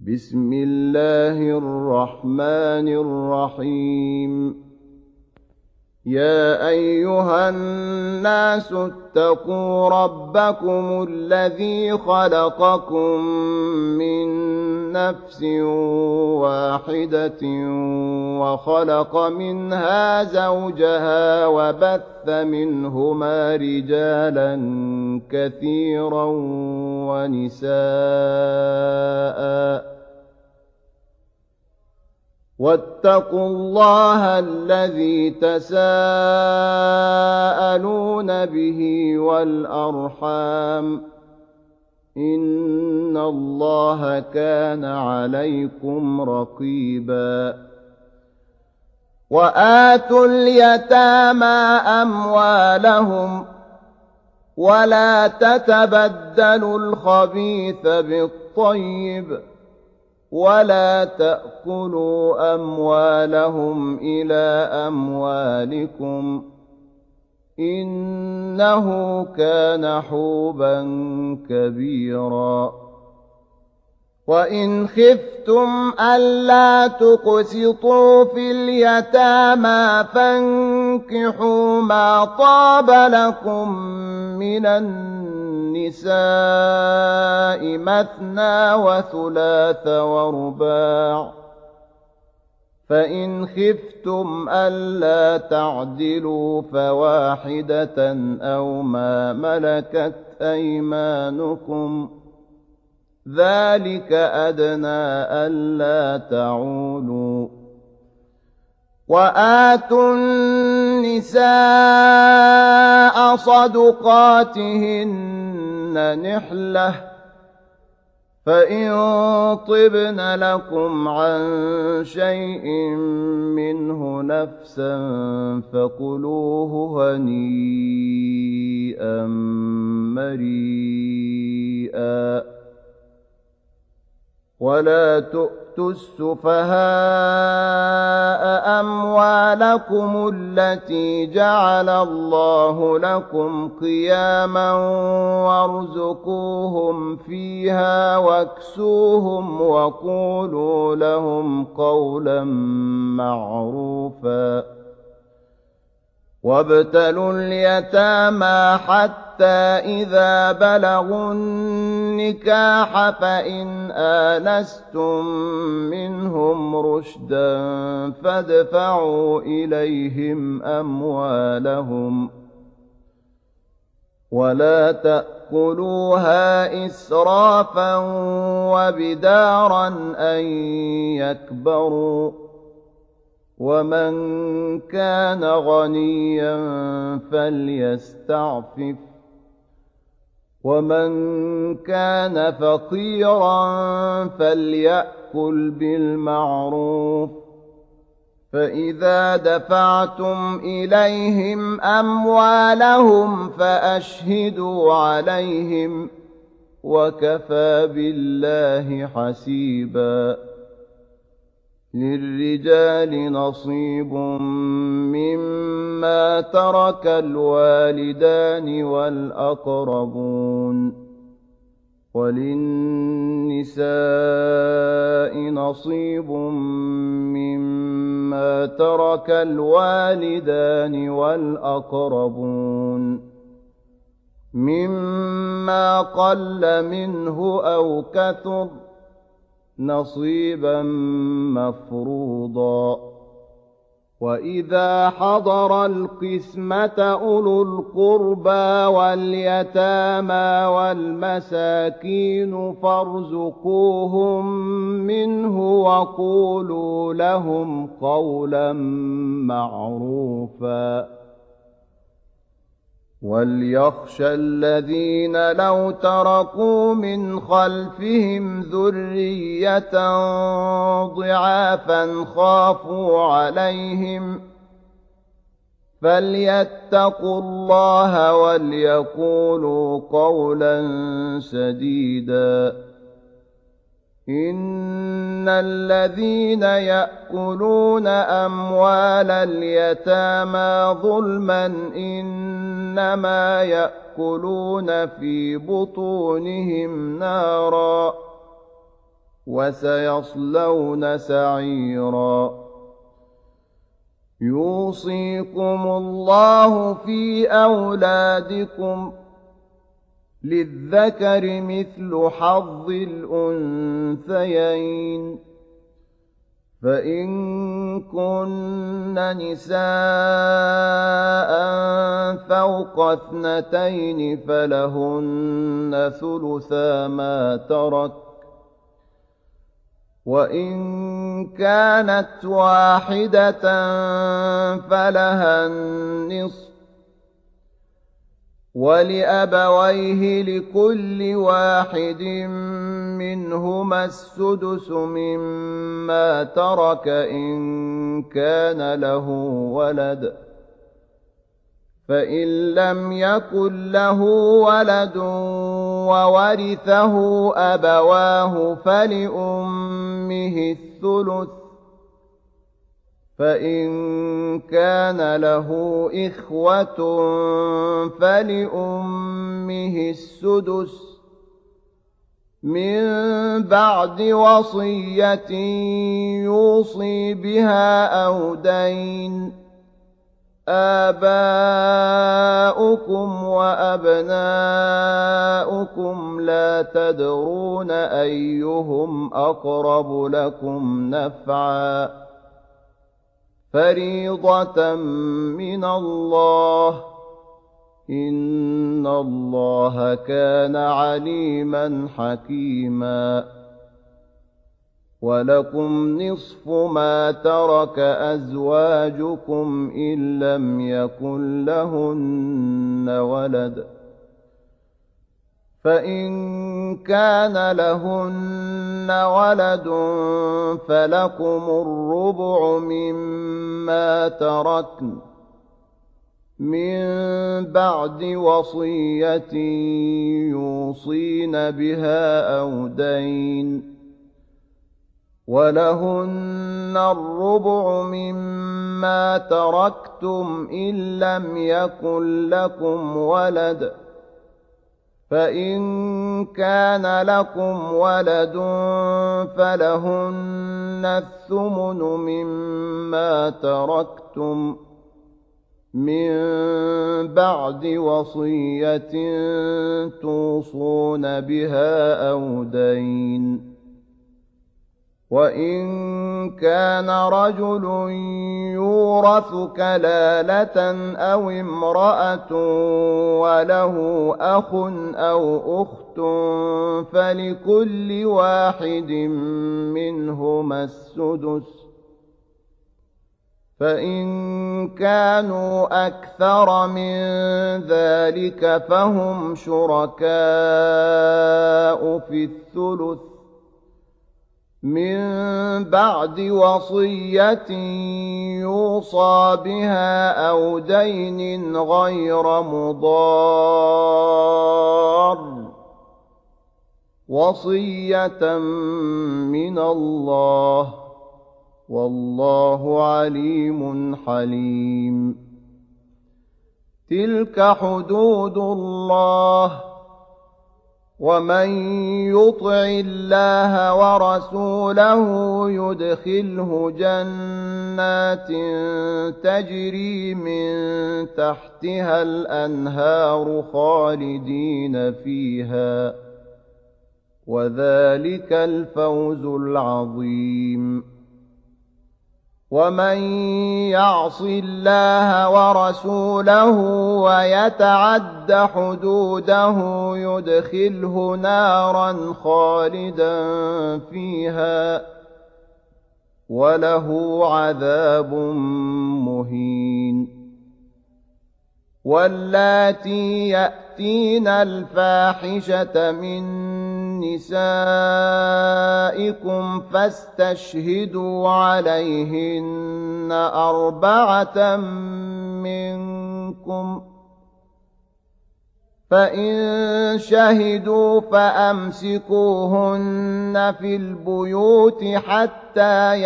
بسم الله الرحمن الرحيم. يا أيها الناس اتقوا ربكم الذي خلقكم من نفس واحدة وخلق منها زوجها وبث منهما رجالا كثيرا ونساء واتقوا الله الذي تساءلون به والأرحام إن الله كان عليكم رقيبا. وآتوا اليتامى أموالهم ولا تتبدلوا الخبيث بالطيب ولا تأكلوا أموالهم إلى أموالكم إنه كان حوبا كبيرا. وإن خفتم ألا تقسطوا في اليتامى فانكحوا ما طاب لكم من النساء مثنى وثلاث ورباع، فإن خفتم ألا تعدلوا فواحدة أو ما ملكت أيمانكم ذلك أدنى ألا تعولوا. وآتوا النساء صدقاتهن نحلة فإن طبن لكم عن شيء منه نفسا فكلوه هنيئا مريئا. ولا تؤتوا السفهاء أموالكم التي جعل الله لكم قياما وارزقوهم فيها واكسوهم وقولوا لهم قولا معروفا. وابتلوا اليتامى حتى إذا بلغوا النكاح فإن آنستم منهم رشدا فادفعوا إليهم أموالهم ولا تأكلوها إسرافا وبدارا أن يكبروا. ومن كان غنيا فليستعفف ومن كان فقيرا فليأكل بالمعروف. فإذا دفعتم إليهم أموالهم فأشهدوا عليهم وكفى بالله حسيبا. للرجال نصيب مما ترك الوالدان والأقربون وللنساء نصيب مما ترك الوالدان والأقربون مما قل منه أو كثر نصيبا مفروضا. وإذا حضر القسمة أولو القربى واليتامى والمساكين فارزقوهم منه وقولوا لهم قولا معروفا. وليخشى الذين لو تركوا من خلفهم ذرية ضعافا خافوا عليهم فليتقوا الله وليقولوا قولا سديدا. إن الذين يأكلون أموال اليتامى ظلما إنما يأكلون في بطونهم نارا وسيصلون سعيرا يوصيكم الله في أولادكم للذكر مثل حظ الأنثيين فإن كن نساء فوق 2 فلهن ثلثا ما ترك وإن كانت واحدة فلها النصف ولأبويه لكل واحد منهما السدس مما ترك إن كان له ولد فإن لم يكن له ولد وورثه أبواه فلأمه الثلث فإن كان له إخوة فلأمه السدس من بعد وصية يوصي بها أو دين آباؤكم وأبناؤكم لا تدرون أيهم أقرب لكم نفعا فريضة من الله إن الله كان عليما حكيما ولكم نصف ما ترك أزواجكم إن لم يكن لهن ولد فإن كان لهن ولد فلكم الربع مما تركن من بعد وصية يوصين بها أو دين ولهن الربع مما تركتم إن لم يكن لكم ولد فإن كان لكم ولد فلهن الثمن مما تركتم من بعد وصية توصون بها أو دين وإن كان رجل يورث كلالة أو امرأة وله أخ أو أخت فلكل واحد منهما السدس فإن كانوا أكثر من ذلك فهم شركاء في الثلث من بعد وصية يوصى بها أو دين غير مضار وصية من الله والله عليم حليم تلك حدود الله ومن يطع الله ورسوله يدخله جنات تجري من تحتها الأنهار خالدين فيها وذلك الفوز العظيم ومن يعص الله ورسوله ويتعد حدوده يدخله نارا خالدا فيها وله عذاب مهين واللاتي يأتين الفاحشة من نسائكم فاستشهدوا عليهن 4 منكم فإن شهدوا فأمسكوهن في البيوت حتى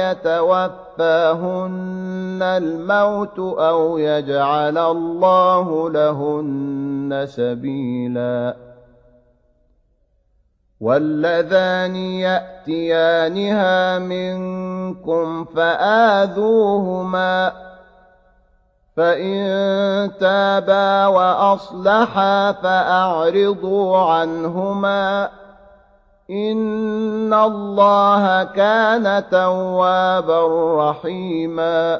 يتوفاهن الموت أو يجعل الله لهن سبيلا واللذان يأتيانها منكم فآذوهما فإن تابا وأصلحا فأعرضوا عنهما إن الله كان توابا رحيما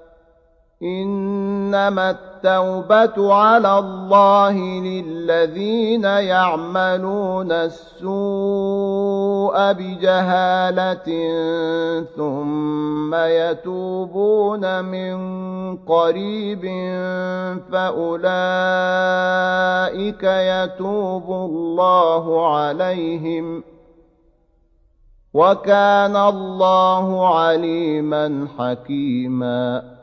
إنما التوبة على الله للذين يعملون السوء بجهالة ثم يتوبون من قريب فأولئك يتوب الله عليهم وكان الله عليما حكيما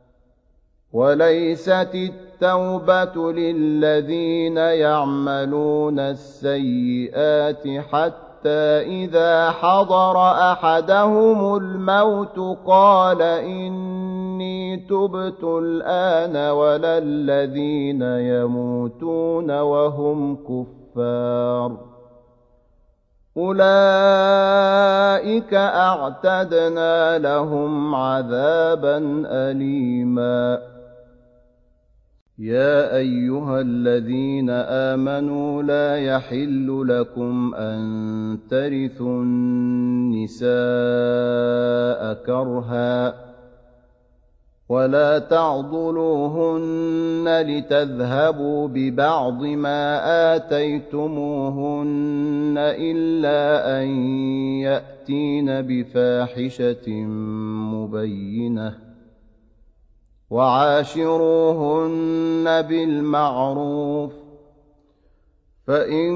وليست التوبة للذين يعملون السيئات حتى إذا حضر أحدهم الموت قال إني تبت الآن ولا الذين يموتون وهم كفار أولئك أعتدنا لهم عذابا أليما يا أيها الذين آمنوا لا يحل لكم أن ترثوا النساء كرها ولا تعضلوهن لتذهبوا ببعض ما آتيتموهن إلا أن يأتين بفاحشة مبينة وعاشروهن بالمعروف فإن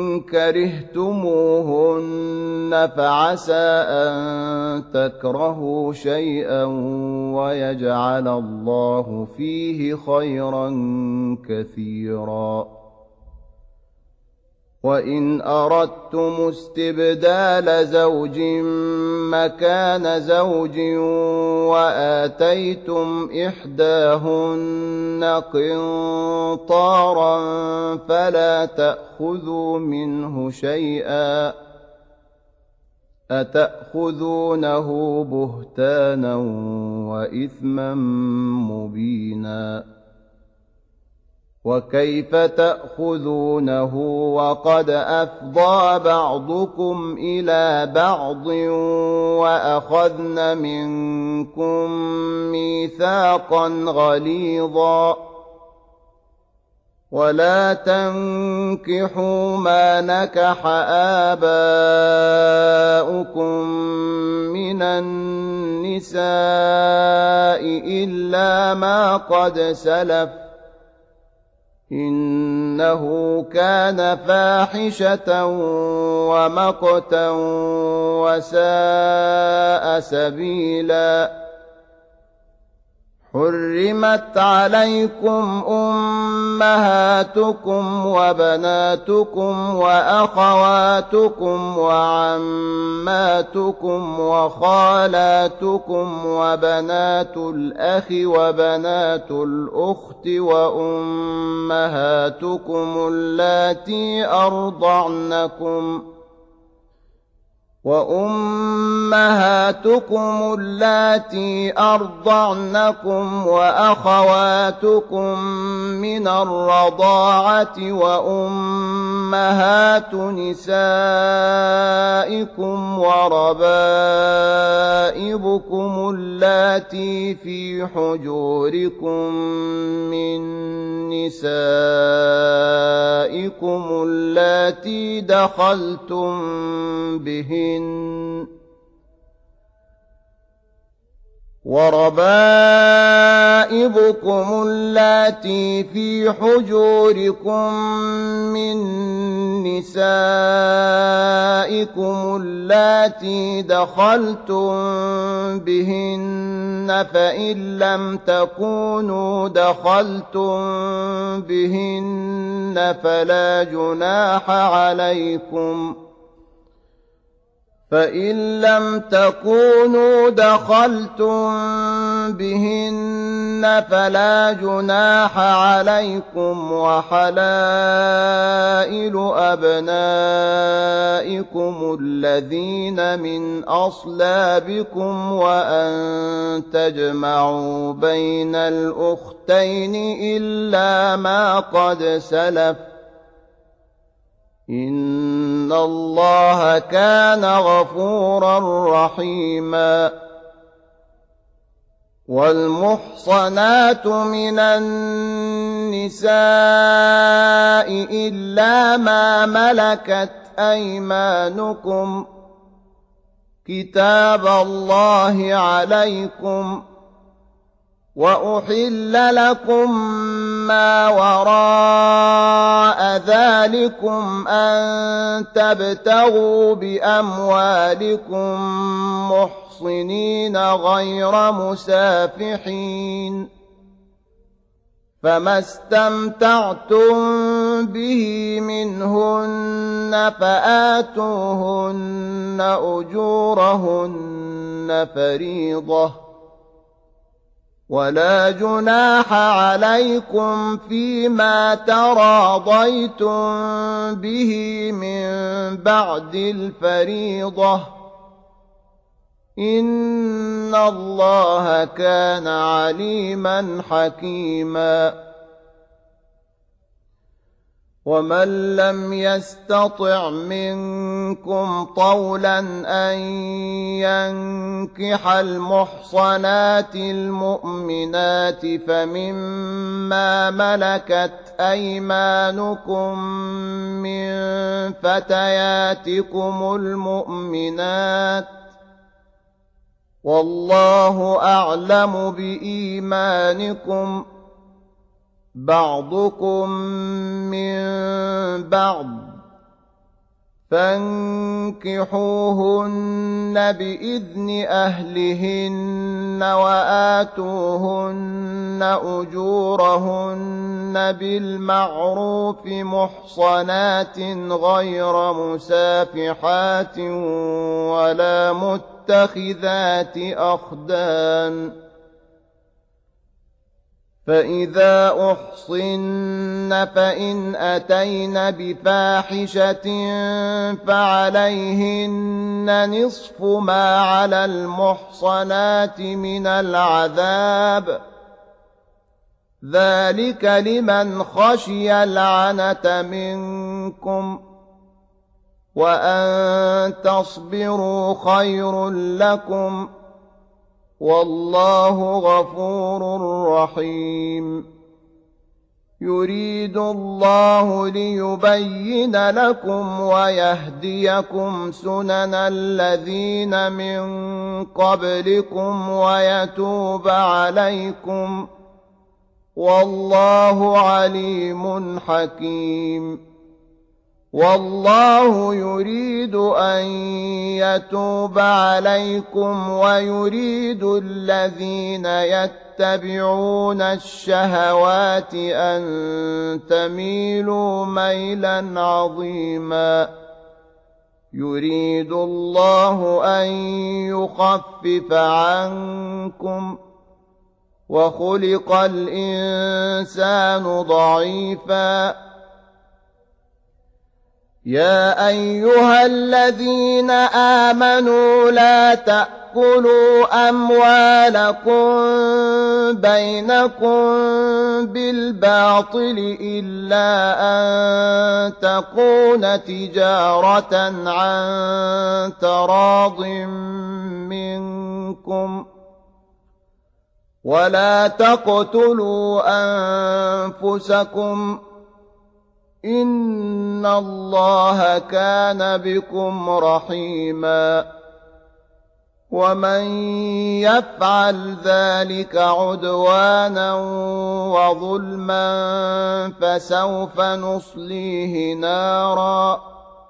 كرهتموهن فعسى أن تكرهوا شيئا ويجعل الله فيه خيرا كثيرا وإن أردتم استبدال زوج مكان زوج وآتيتم إحداهن قنطارا فلا تأخذوا منه شيئا أتأخذونه بهتانا وإثما مبينا وكيف تأخذونه وقد أفضى بعضكم إلى بعض وأخذن منكم ميثاقا غليظا ولا تنكحوا ما نكح آباؤكم من النساء إلا ما قد سلف إنه كان فاحشة ومقتا وساء سبيلا حرمت عليكم أمهاتكم وبناتكم وأخواتكم وعماتكم وخالاتكم وبنات الأخ وبنات الأخت وأمهاتكم اللاتي أرضعنكم وأخواتكم من الرضاعة وأمهات نسائكم وربائبكم اللاتي في حجوركم من نسائكم اللاتي دخلتم بهن وربائبكم اللاتي في حجوركم من نسائكم اللاتي دخلتم بهن فإن لم تكونوا دخلتم فإن لم تكونوا دخلتم بهن فلا جناح عليكم وحلائل أبنائكم الذين من أصلابكم وأن تجمعوا بين الأختين إلا ما قد سلف إن الله كان غفورا رحيما والمحصنات من النساء إلا ما ملكت أيمانكم كتاب الله عليكم وأحل لكم ما وراء ذلكم أن تبتغوا بأموالكم محصنين غير مسافحين فما استمتعتم به منهن فآتوهن أجورهن فريضة ولا جناح عليكم فيما تراضيتم به من بعد الفريضة إن الله كان عليما حكيما ومن لم يستطع منكم طولا أن ينكح المحصنات المؤمنات فمما ملكت أيمانكم من فتياتكم المؤمنات والله أعلم بإيمانكم بعضكم من بعض فانكحوهن بإذن أهلهن وآتوهن أجورهن بالمعروف محصنات غير مسافحات ولا متخذات أخدان فإذا أحصن فإن أتين بفاحشة فعليهن نصف ما على المحصنات من العذاب ذلك لمن خشي العنة منكم وأن تصبروا خير لكم والله غفور رحيم يريد الله ليبين لكم ويهديكم سنن الذين من قبلكم ويتوب عليكم والله عليم حكيم والله يريد أن يتوب عليكم ويريد الذين يتبعون الشهوات أن تميلوا ميلا عظيما يريد الله أن يخفف عنكم وخلق الإنسان ضعيفا يا أيها الذين آمنوا لا تأكلوا أموالكم بينكم بالباطل إلا أن تكون تجارة عن تراض منكم ولا تقتلوا أنفسكم إن الله كان بكم رحيما ومن يفعل ذلك عدوانا وظلما فسوف نصليه نارا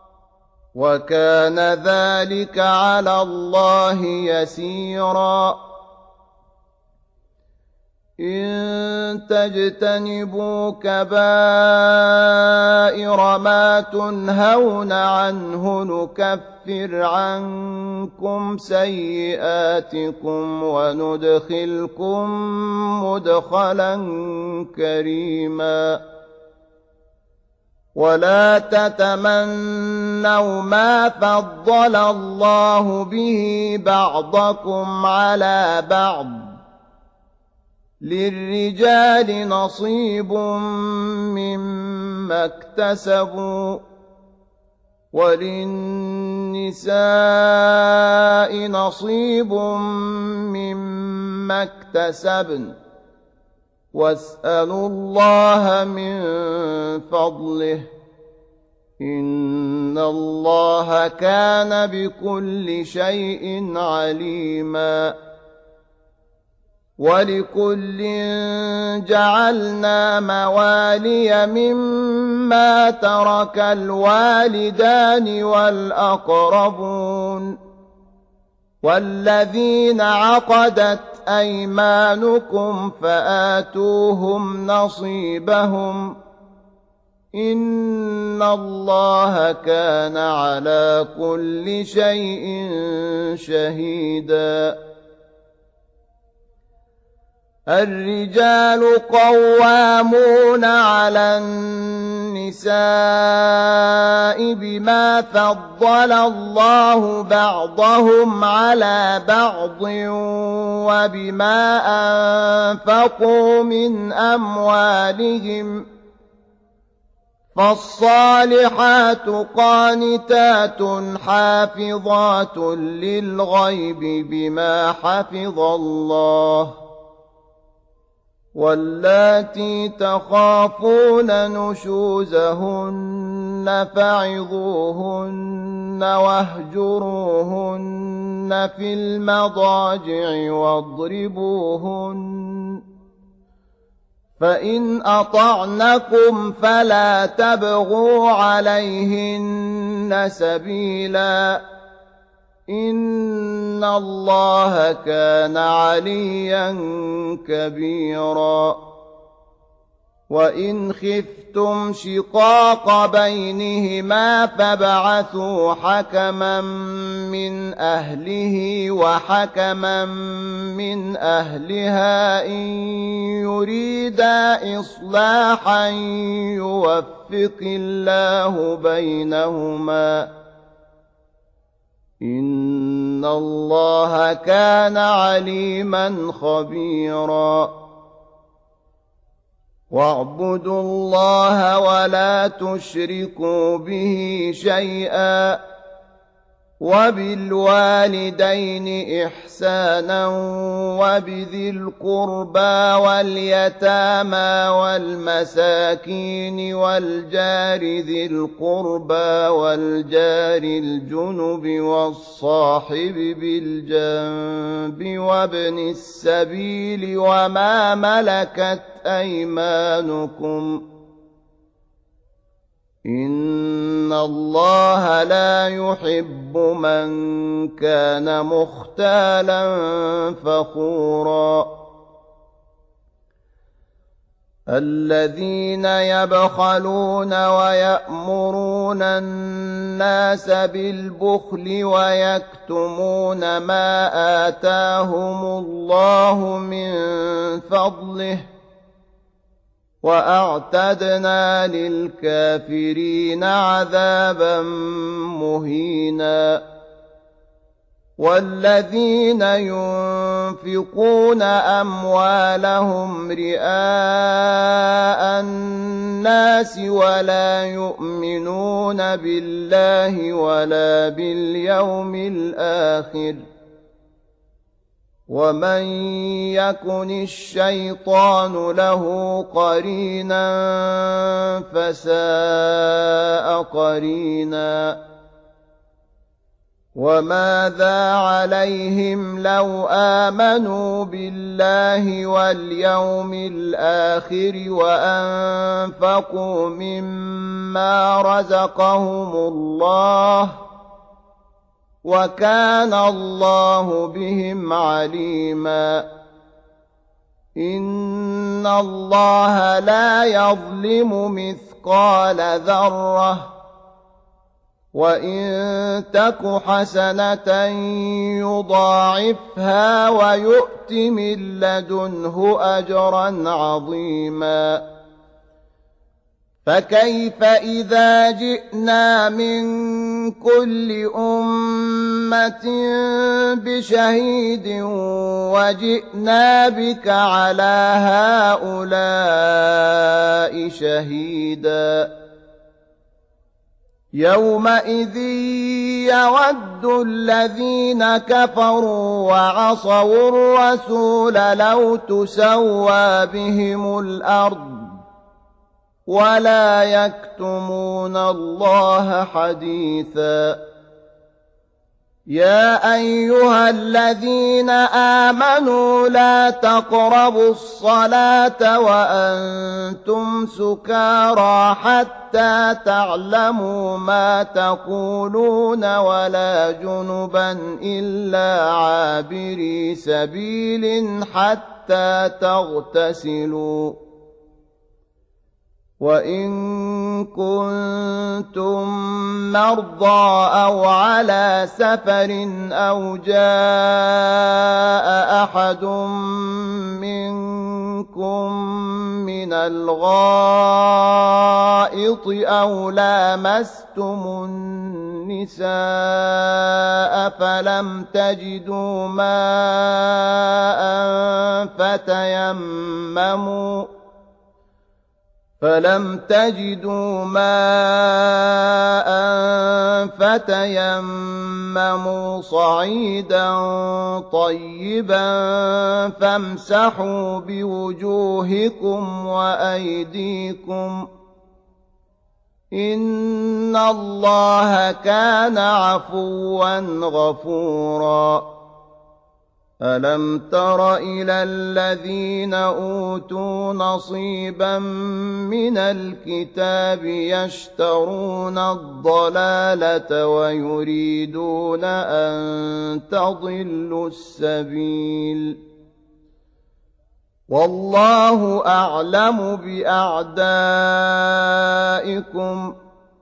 وكان ذلك على الله يسيرا إن تجتنبوا كبائر ما تنهون عنه نكفر عنكم سيئاتكم وندخلكم مدخلا كريما ولا تتمنوا ما فضل الله به بعضكم على بعض للرجال نصيب مما اكتسبوا وللنساء نصيب مما اكتسبن واسألوا الله من فضله إن الله كان بكل شيء عليما ولكل جعلنا موالي مما ترك الوالدان والأقربون والذين عقدت أيمانكم فآتوهم نصيبهم إن الله كان على كل شيء شهيدا الرجال قوامون على النساء بما فضل الله بعضهم على بعض وبما أنفقوا من أموالهم فالصالحات قانتات حافظات للغيب بما حفظ الله واللاتي تخافون نشوزهن فعظوهن واهجروهن في المضاجع واضربوهن فإن أطعنكم فلا تبغوا عليهن سبيلا إن الله كان عليا كبيرا وإن خفتم شقاق بينهما فابعثوا حكما من أهله وحكما من أهلها إن يريدا إصلاحا يوفق الله بينهما إن الله كان عليما خبيرا واعبدوا الله ولا تشركوا به شيئا وبالوالدين إحسانا وبذي القربى واليتامى والمساكين والجار ذي القربى والجار الجنب والصاحب بالجنب وابن السبيل وما ملكت أيمانكم إن الله لا يحب من كان مختالا فخورا الذين يبخلون ويأمرون الناس بالبخل ويكتمون ما آتاهم الله من فضله وأعتدنا للكافرين عذابا مهينا والذين ينفقون أموالهم رئاء الناس ولا يؤمنون بالله ولا باليوم الآخر ومن يكن الشيطان له قرينا فساء قرينا وماذا عليهم لو آمنوا بالله واليوم الآخر وأنفقوا مما رزقهم الله وكان الله بهم عليما إن الله لا يظلم مثقال ذرة وإن تك حسنة يضاعفها ويؤت من لدنه أجرا عظيما فكيف إذا جئنا من كل أمة بشهيد وجئنا بك على هؤلاء شهيدا يومئذ يود الذين كفروا وعصوا الرسول لو تسوى بهم الأرض ولا يكتمون الله حديثا يا أيها الذين آمنوا لا تقربوا الصلاة وأنتم سكارى حتى تعلموا ما تقولون ولا جنبا إلا عابري سبيل حتى تغتسلوا وإن كنتم مرضى أو على سفر أو جاء أحد منكم من الغائط أو لامستم النساء فلم تجدوا ماء فتيمموا صعيدا طيبا فامسحوا بوجوهكم وأيديكم إن الله كان عفوا غفورا ألم تر إلى الذين أوتوا نصيبا من الكتاب يشترون الضلالة ويريدون أن تضلوا السبيل والله أعلم بأعدائكم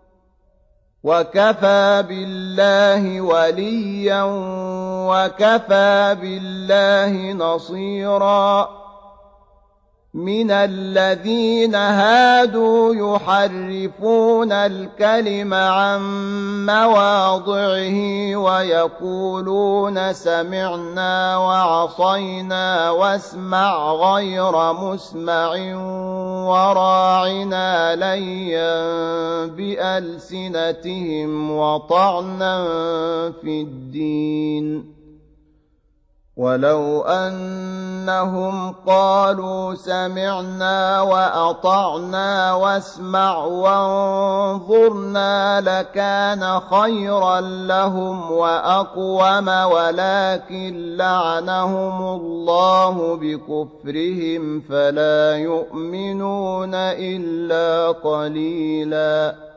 وكفى بالله وليا وكفى بالله نصيرا من الذين هادوا يحرفون الكلم عن مواضعه ويقولون سمعنا وعصينا واسمع غير مسمع وراعنا ليا بألسنتهم وطعنا في الدين ولو أنهم قالوا سمعنا وأطعنا واسمع وانظرنا لكان خيرا لهم وأقوم ولكن لعنهم الله بكفرهم فلا يؤمنون إلا قليلا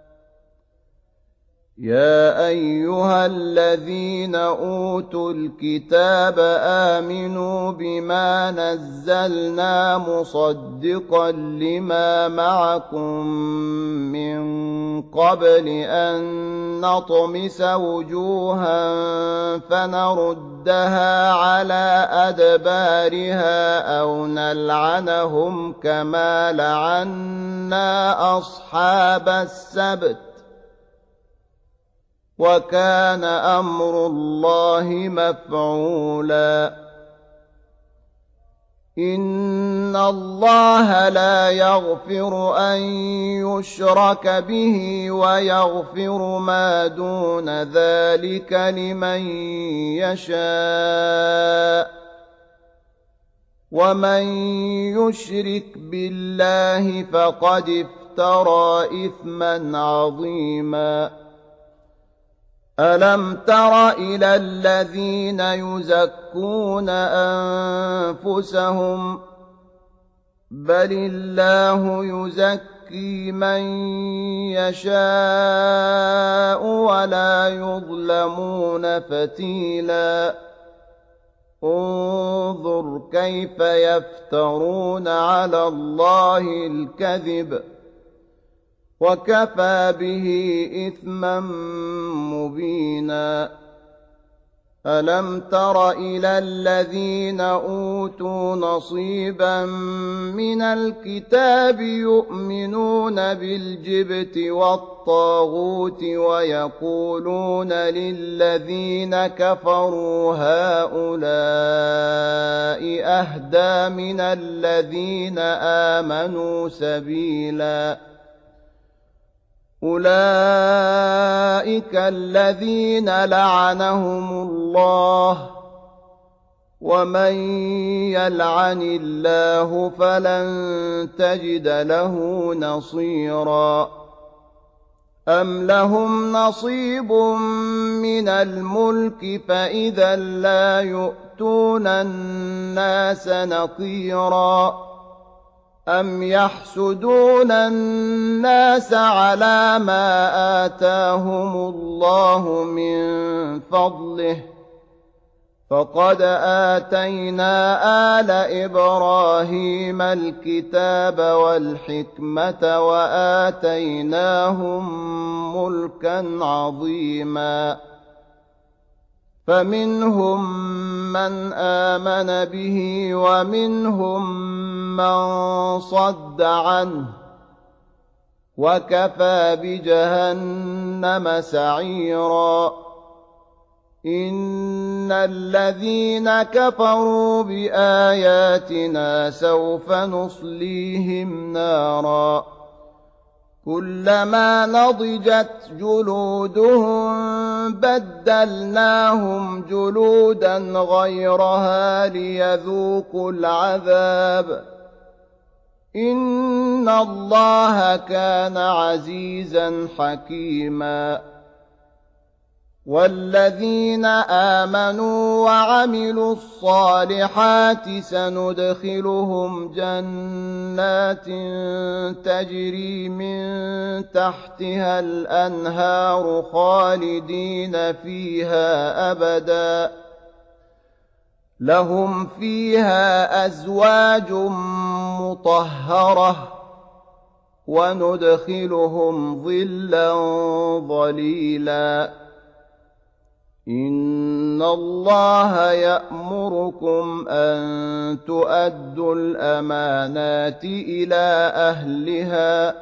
يا أيها الذين أوتوا الكتاب آمنوا بما نزلنا مصدقا لما معكم من قبل أن نطمس وجوها فنردها على أدبارها أو نلعنهم كما لعنا أصحاب السبت وكان أمر الله مفعولا إن الله لا يغفر أن يشرك به ويغفر ما دون ذلك لمن يشاء ومن يشرك بالله فقد افترى إثما عظيما ألم تر إلى الذين يزكون أنفسهم بل الله يزكي من يشاء ولا يظلمون فتيلا انظر كيف يفترون على الله الكذب وكفى به إثما مبينا ألم تر إلى الذين أوتوا نصيبا من الكتاب يؤمنون بالجبت والطاغوت ويقولون للذين كفروا هؤلاء أهدى من الذين آمنوا سبيلا أولئك الذين لعنهم الله ومن يلعن الله فلن تجد له نصيرا أم لهم نصيب من الملك فإذا لا يؤتون الناس نقيرا أم يحسدون الناس على ما آتاهم الله من فضله فقد آتينا آل إبراهيم الكتاب والحكمة وآتيناهم ملكا عظيما فمنهم من آمن به ومنهم من صد عنه وكفى بجهنم سعيرا إن الذين كفروا بآياتنا سوف نصليهم نارا كلما نضجت جلودهم بدلناهم جلودا غيرها ليذوقوا العذاب إن الله كان عزيزا حكيما والذين آمنوا وعملوا الصالحات سندخلهم جنات تجري من تحتها الأنهار خالدين فيها أبدا لهم فيها أزواج مطهرة وندخلهم ظلا ظليلا إن الله يأمركم أن تؤدوا الأمانات إلى أهلها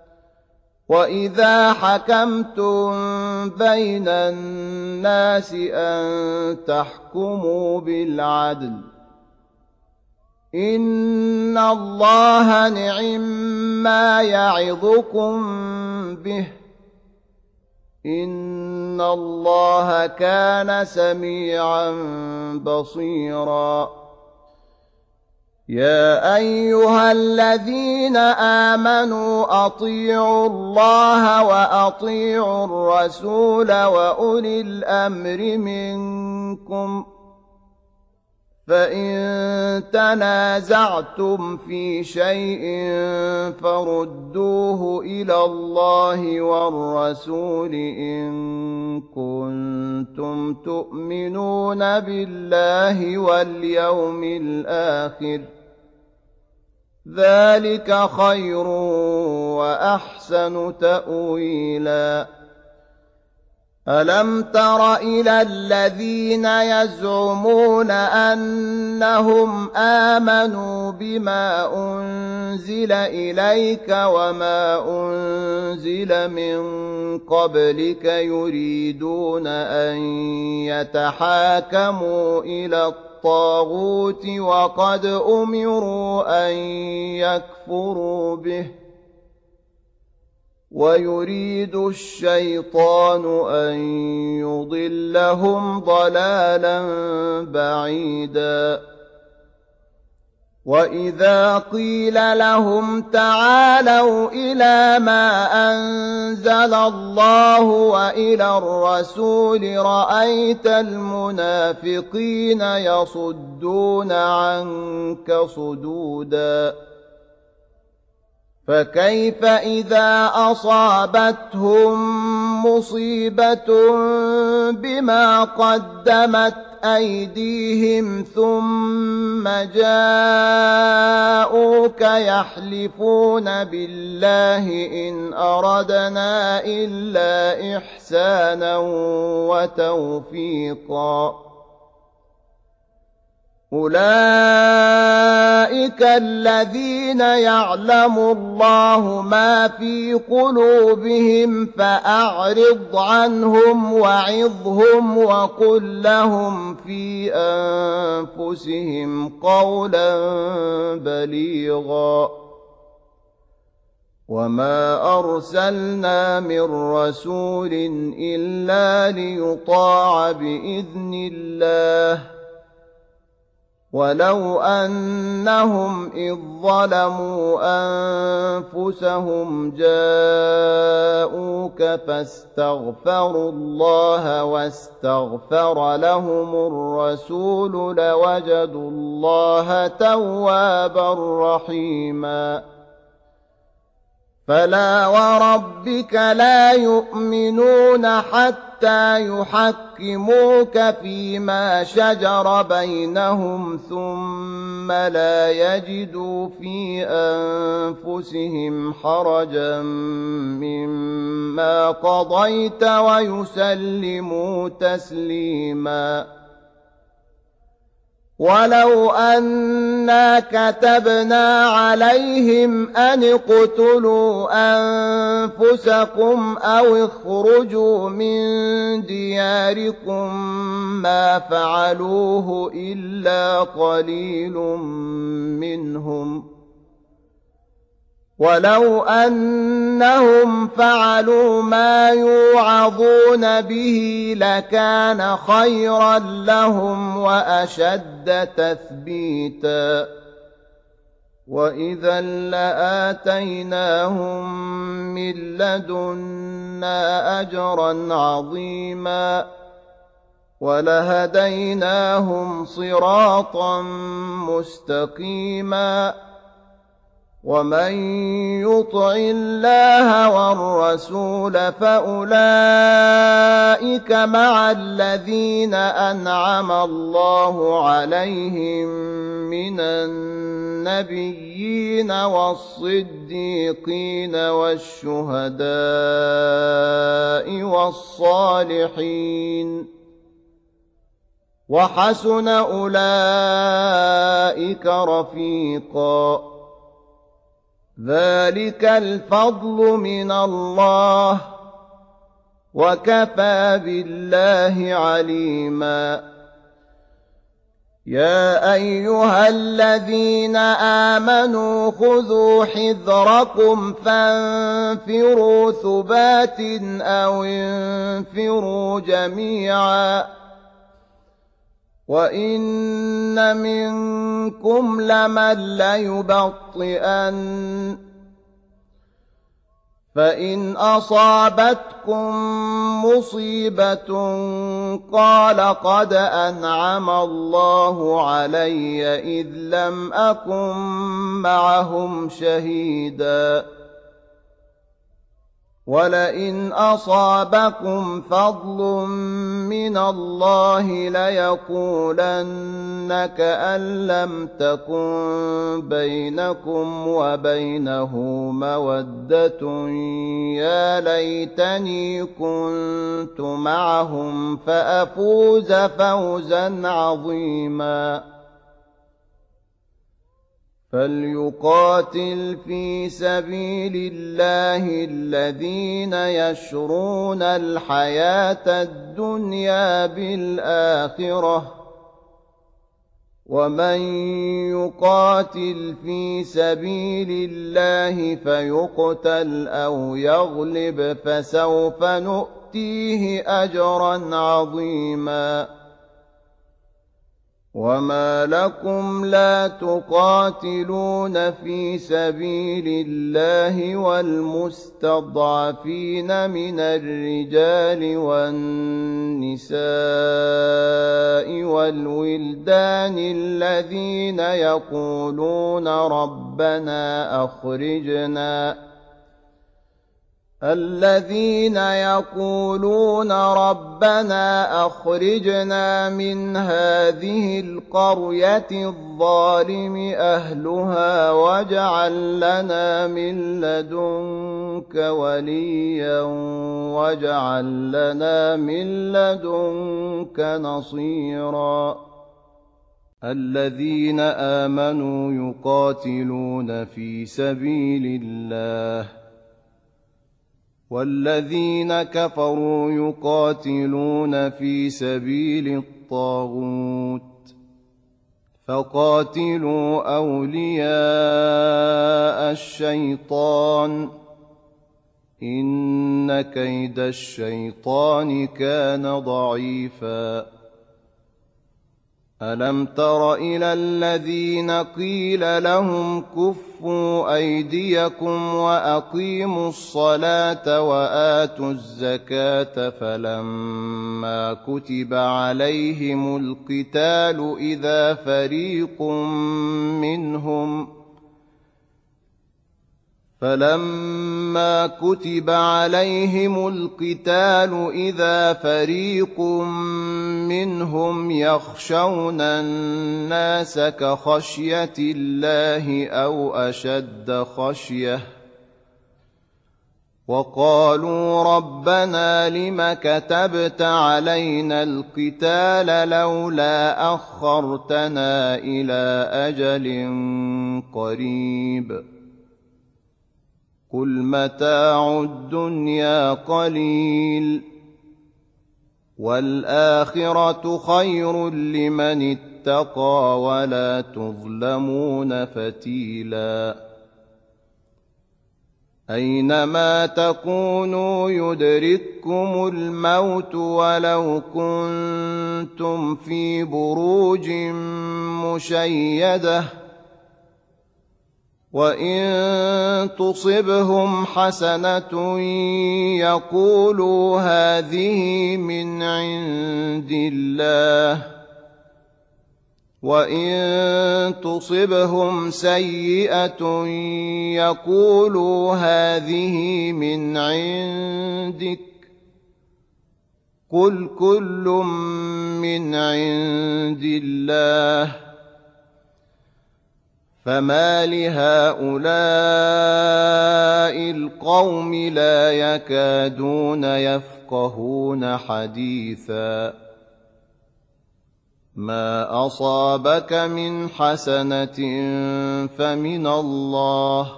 وإذا حكمتم بين الناس أن تحكموا بالعدل إن الله نعما يعظكم به إن الله كان سميعا بصيرا يا أيها الذين آمنوا أطيعوا الله وأطيعوا الرسول وأولي الأمر منكم فإن تنازعتم في شيء فردوه إلى الله والرسول إن كنتم تؤمنون بالله واليوم الآخر ذلك خير وأحسن تأويلا ألم تر إلى الذين يزعمون أنهم آمنوا بما أنزل إليك وما أنزل من قبلك يريدون أن يتحاكموا إلى الطاغوت وقد أمروا أن يكفروا به ويريد الشيطان أن يضلهم ضلالا بعيدا وإذا قيل لهم تعالوا إلى ما أنزل الله وإلى الرسول رأيت المنافقين يصدون عنك صدودا فكيف إذا أصابتهم مصيبة بما قدمت أيديهم ثم جاءوك يحلفون بالله إن أردنا إلا إحسانا وتوفيقا أولئك الذين يعلم الله ما في قلوبهم فأعرض عنهم وعظهم وقل لهم في أنفسهم قولا بليغا وما أرسلنا من رسول إلا ليطاع بإذن الله ولو أنهم إذ ظلموا أنفسهم جاءوك فاستغفروا الله واستغفر لهم الرسول لوجدوا الله توابا رحيما فلا وربك لا يؤمنون حتى يحكموك فيما شجر بينهم ثم لا يجدوا في أنفسهم حرجا مما قضيت ويسلموا تسليما ولو أنا كتبنا عليهم أن اقتلوا أنفسكم أو اخرجوا من دياركم ما فعلوه إلا قليل منهم ولو أنهم فعلوا ما يوعظون به لكان خيرا لهم وأشد تثبيتا وإذا لآتيناهم من لدنا أجرا عظيما ولهديناهم صراطا مستقيما ومن يطع الله والرسول فأولئك مع الذين أنعم الله عليهم من النبيين والصديقين والشهداء والصالحين وحسن أولئك رفيقا ذلك الفضل من الله وكفى بالله عليما يا أيها الذين آمنوا خذوا حذركم فانفروا ثبات أو انفروا جميعا وإن منكم لمن ليبطئن فإن أصابتكم مصيبة قال قد أنعم الله علي إذ لم أكن معهم شهيدا ولئن أصابكم فضل من الله ليقولن كأن لم تكن بينكم وبينه مودة يا ليتني كنت معهم فأفوز فوزا عظيما فليقاتل في سبيل الله الذين يشرون الحياة الدنيا بالآخرة ومن يقاتل في سبيل الله فيقتل أو يغلب فسوف نؤتيه أجرا عظيما وما لكم لا تقاتلون في سبيل الله والمستضعفين من الرجال والنساء والولدان الذين يقولون الذين يقولون ربنا أخرجنا من هذه القرية الظالم أهلها واجعل لنا من لدنك وليا واجعل لنا من لدنك نصيرا الذين آمنوا يقاتلون في سبيل الله والذين كفروا يقاتلون في سبيل الطاغوت فقاتلوا أولياء الشيطان إن كيد الشيطان كان ضعيفا ألم تر إلى الذين قيل لهم كفوا أيديكم وأقيموا الصلاة وآتوا الزكاة فلما كتب عليهم القتال إذا فريق منهم يخشون الناس كخشية الله أو أشد خشية وقالوا ربنا لم كتبت علينا القتال لولا أخرتنا إلى أجل قريب قل متاع الدنيا قليل والآخرة خير لمن اتقى ولا تظلمون فتيلا أينما تكونوا يدرككم الموت ولو كنتم في بروج مشيدة وإن تصبهم حسنة يقولوا هذه من عند الله وإن تصبهم سيئة يقولوا هذه من عندك قل كل من عند الله فما لهؤلاء القوم لا يكادون يفقهون حديثا ما أصابك من حسنة فمن الله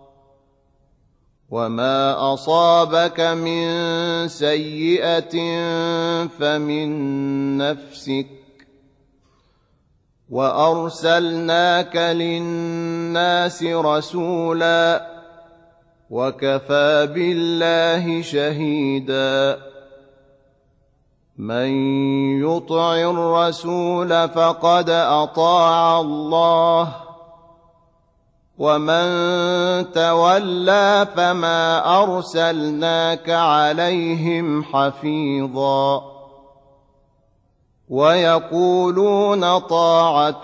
وما أصابك من سيئة فمن نفسك وأرسلناك للناس رسولا وكفى بالله شهيدا من يطع الرسول فقد أطاع الله ومن تولى فما أرسلناك عليهم حفيظا ويقولون طاعة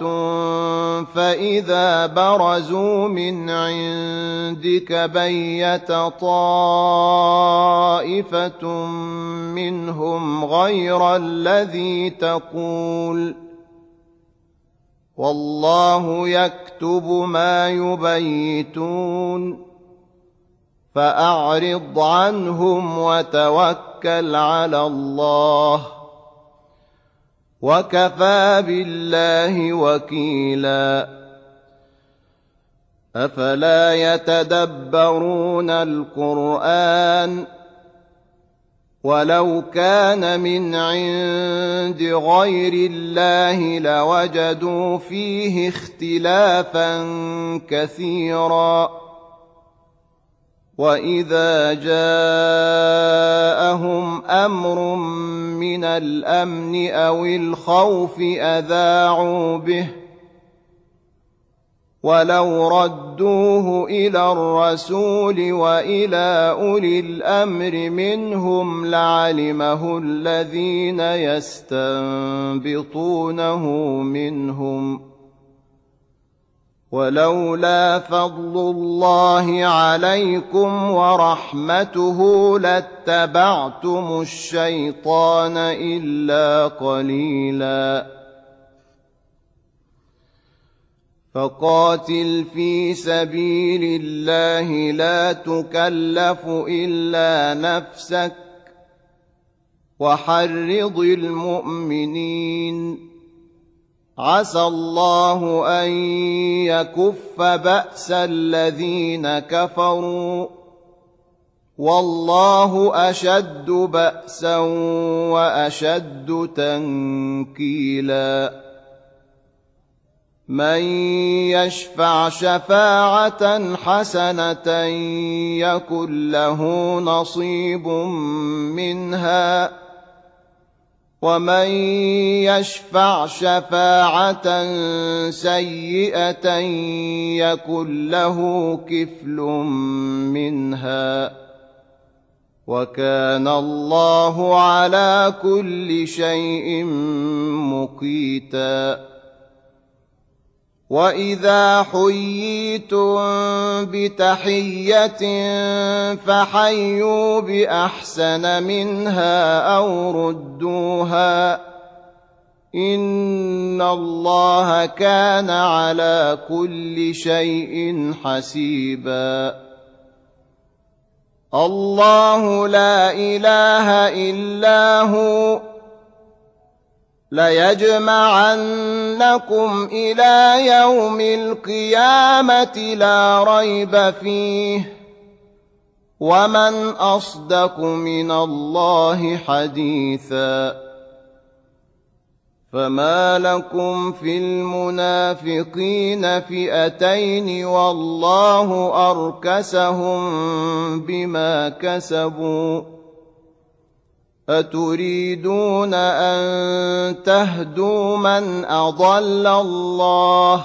فإذا برزوا من عندك بيت طائفة منهم غير الذي تقول والله يكتب ما يبيتون فأعرض عنهم وتوكل على الله وكفى بالله وكيلا أفلا يتدبرون القرآن ولو كان من عند غير الله لوجدوا فيه اختلافا كثيرا وإذا جاءهم أمر من الأمن أو الخوف أذاعوا به ولو ردوه إلى الرسول وإلى أولي الأمر منهم لعلمه الذين يستنبطونه منهم ولولا فضل الله عليكم ورحمته لاتبعتم الشيطان إلا قليلا فقاتل في سبيل الله لا تكلف إلا نفسك وحرض المؤمنين عسى الله أن يكف بأس الذين كفروا والله أشد بأسا وأشد تنكيلا من يشفع شفاعة حسنة يكن له نصيب منها ومن يشفع شفاعة سيئة يكن له كفل منها وكان الله على كل شيء مقيتا وإذا حييتم بتحية فحيوا بأحسن منها أو ردوها إن الله كان على كل شيء حسيبا الله لا إله إلا هو ليجمعنكم إلى يوم القيامة لا ريب فيه ومن أصدق من الله حديثا فما لكم في المنافقين فئتين والله أركسهم بما كسبوا أتريدون أن تهدوا من أضل الله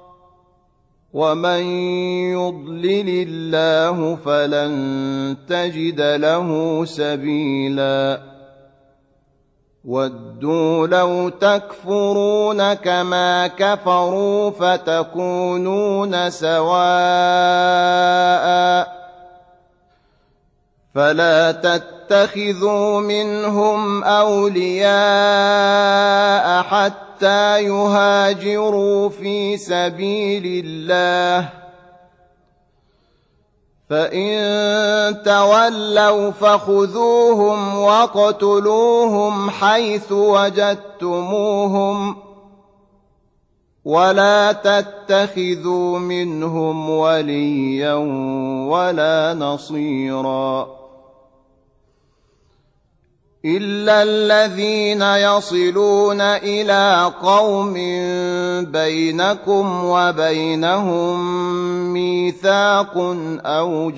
ومن يضلل الله فلن تجد له سبيلا ودوا لو تكفرون كما كفروا فتكونون سواء فلا تتخذوا منهم أولياء حتى يهاجروا في سبيل الله فإن تولوا فخذوهم واقتلوهم حيث وجدتموهم ولا تتخذوا منهم وليا ولا نصيرا إلا الذين يصلون إلى قوم بينكم وبينهم ميثاق أو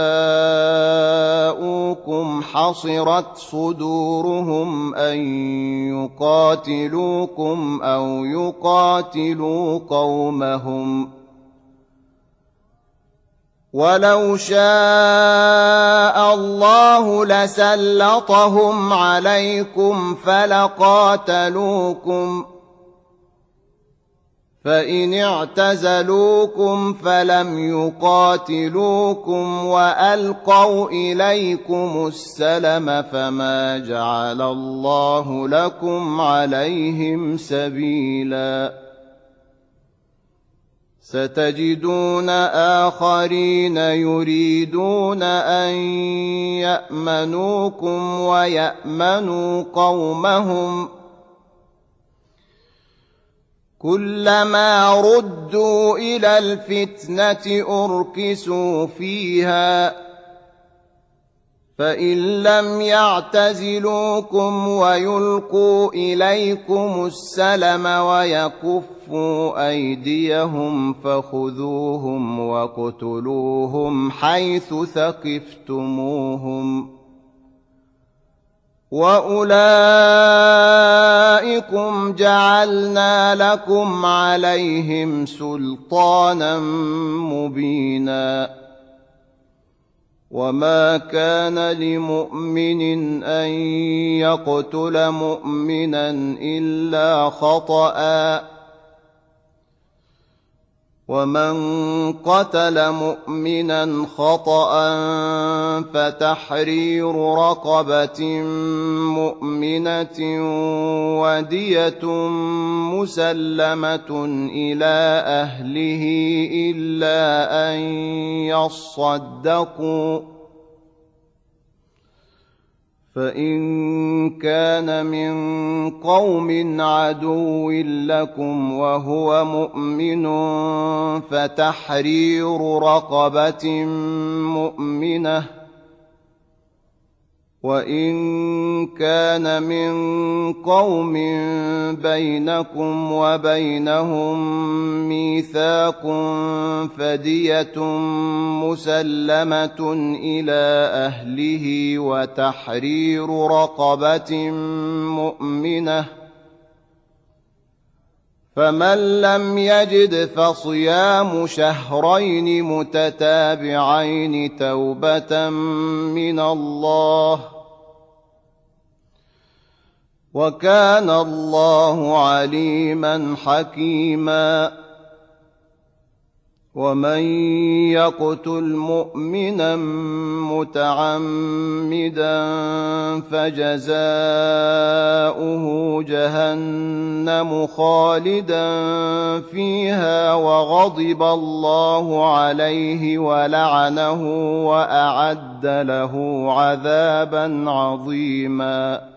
جاءوكم حصرت صدورهم أن يقاتلوكم أو يقاتلوا قومهم ولو شاء الله لسلطهم عليكم فلقاتلوكم فإن اعتزلوكم فلم يقاتلوكم وألقوا إليكم السلم فما جعل الله لكم عليهم سبيلا ستجدون آخرين يريدون أن يأمنوكم ويأمنوا قومهم كلما ردوا إلى الفتنة أركسوا فيها فإن لم يعتزلوكم ويلقوا إليكم السلم ويكفوا أيديهم فخذوهم واقتلوهم حيث ثقفتموهم وأولئكم جعلنا لكم عليهم سلطانا مبينا وما كان لمؤمن أن يقتل مؤمنا إلا خطأ ومن قتل مؤمنا خطأ فتحرير رقبة مؤمنة ودية مسلمة إلى أهله إلا أن يصدقوا، فإن كان من قوم عدو لكم وهو مؤمن فتحرير رقبة مؤمنة، وإن كان من قوم بينكم وبينهم ميثاق فدية مسلمة إلى أهله وتحرير رقبة مؤمنة، فمن لم يجد فصيام شهرين متتابعين توبة من الله، وكان الله عليما حكيما. ومن يقتل مؤمنا متعمدا فجزاؤه جهنم خالدا فيها وغضب الله عليه ولعنه وأعد له عذابا عظيما.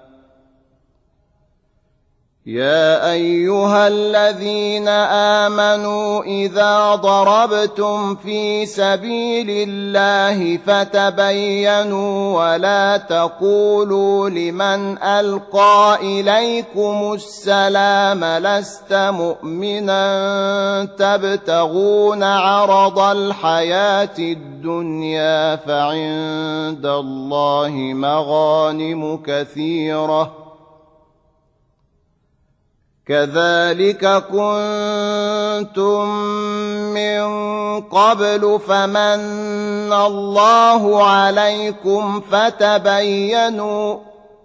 يا أيها الذين آمنوا إذا ضربتم في سبيل الله فتبينوا ولا تقولوا لمن ألقى إليكم السلام لست مؤمنا تبتغون عرض الحياة الدنيا فعند الله مغانم كثيرة، كذلك كنتم من قبل فمن الله عليكم فتبينوا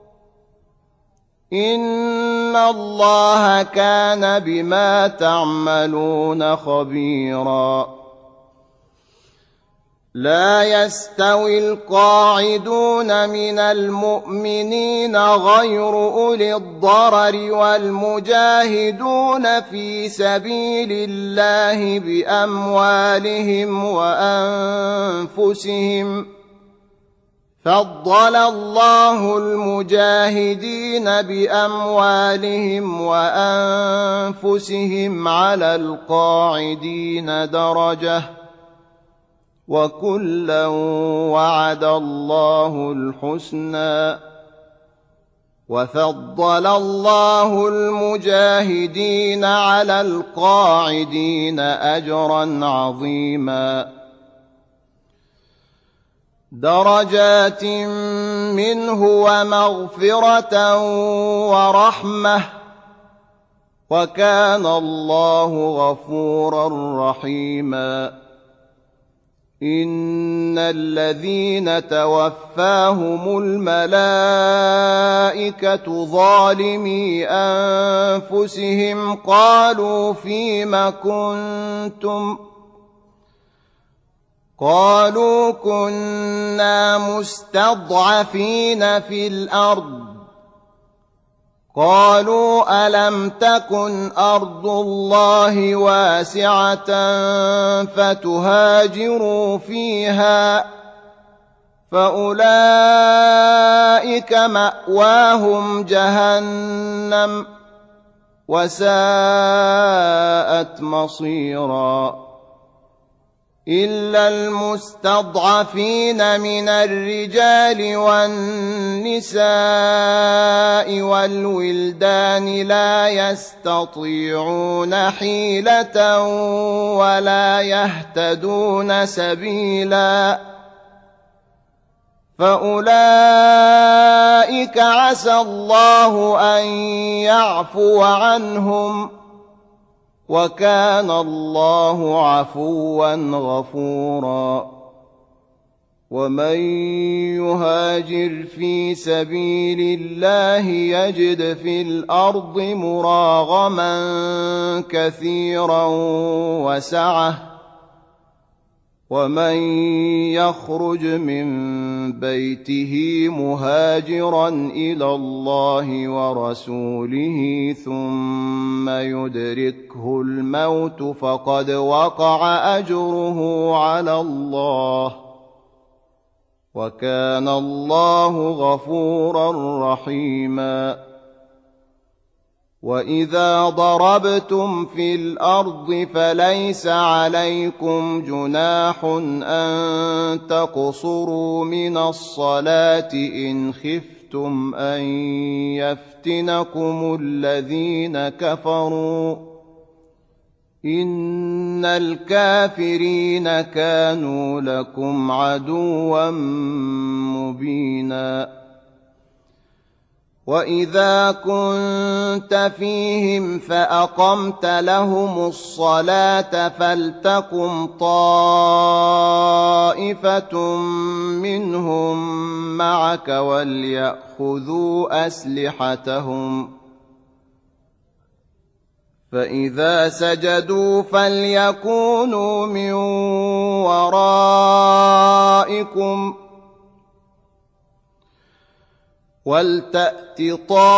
إن الله كان بما تعملون خبيرا. لا يستوي القاعدون من المؤمنين غير أولي الضرر والمجاهدون في سبيل الله بأموالهم وأنفسهم، فضل الله المجاهدين بأموالهم وأنفسهم على القاعدين درجة، وكلا وعد الله الحسنى، وفضل الله المجاهدين على القاعدين أجرا عظيما، درجات منه ومغفرة ورحمة، وكان الله غفورا رحيما. إن الذين توفاهم الملائكة ظالمي أنفسهم قالوا فيم كنتم؟ قالوا كنا مستضعفين في الأرض. قالوا ألم تكن أرض الله واسعة فتهاجروا فيها، فأولئك مأواهم جهنم وساءت مصيرا. إلا المستضعفين من الرجال والنساء والولدان لا يستطيعون حيلة ولا يهتدون سبيلا، فأولئك عسى الله أن يعفو عنهم، وكان الله عفوا غفورا. ومن يهاجر في سبيل الله يجد في الأرض مراغما كثيرا وسعة ومن يخرج من بيته مهاجرا إلى الله ورسوله ثم يدركه الموت فقد وقع أجره على الله وكان الله غفورا رحيما وإذا ضربتم في الأرض فليس عليكم جناح أن تقصروا من الصلاة إن خفتم أن يفتنكم الذين كفروا إن الكافرين كانوا لكم عدوا مبينا وإذا كنت فيهم فأقمت لهم الصلاة فلتقم طائفة منهم معك وليأخذوا أسلحتهم فإذا سجدوا فليكونوا من ورائكم ولتأت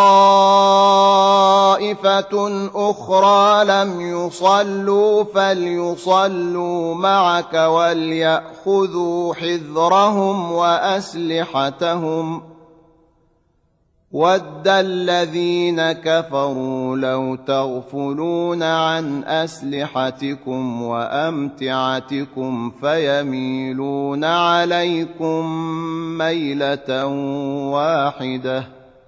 طائفة أخرى لم يصلوا فليصلوا معك وليأخذوا حذرهم وأسلحتهم ود الذين كفروا لو تغفلون عن أسلحتكم وأمتعتكم فيميلون عليكم ميلة واحدة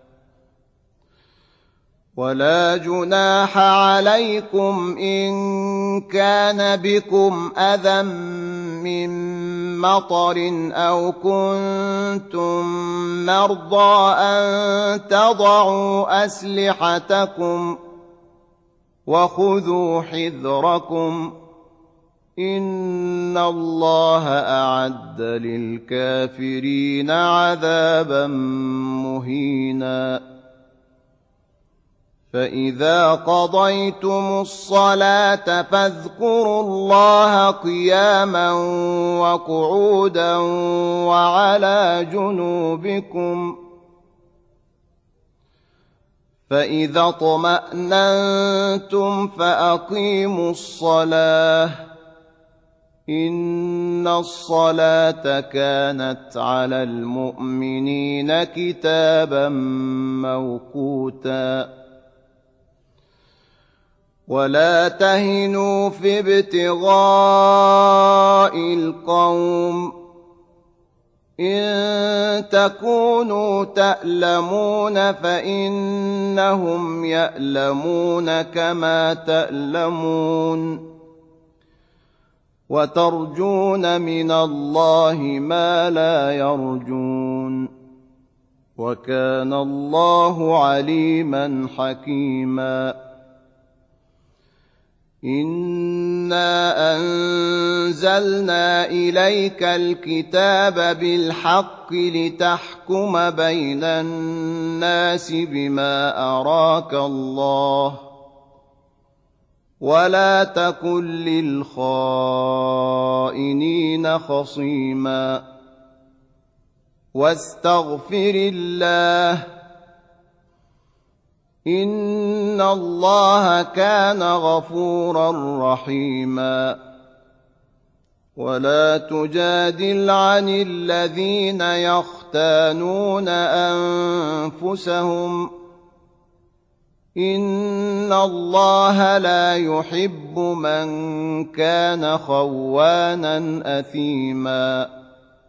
ولا جناح عليكم إن كان بكم أذى من مطر أو كنتم مرضى أن تضعوا أسلحتكم وخذوا حذركم إن الله أعد للكافرين عذابا مهينا فإذا قضيتم الصلاة فاذكروا الله قياما وقعودا وعلى جنوبكم فإذا اطمأننتم فأقيموا الصلاة إن الصلاة كانت على المؤمنين كتابا موقوتا ولا تهنوا في ابتغاء القوم إن تكونوا تألمون فإنهم يألمون كما تألمون وترجون من الله ما لا يرجون وكان الله عليما حكيما إنا أنزلنا إليك الكتاب بالحق لتحكم بين الناس بما أراك الله ولا تكن للخائنين خصيما واستغفر الله إن الله كان غفورا رحيما ولا تجادل عن الذين يختانون أنفسهم إن الله لا يحب من كان خوانا أثيما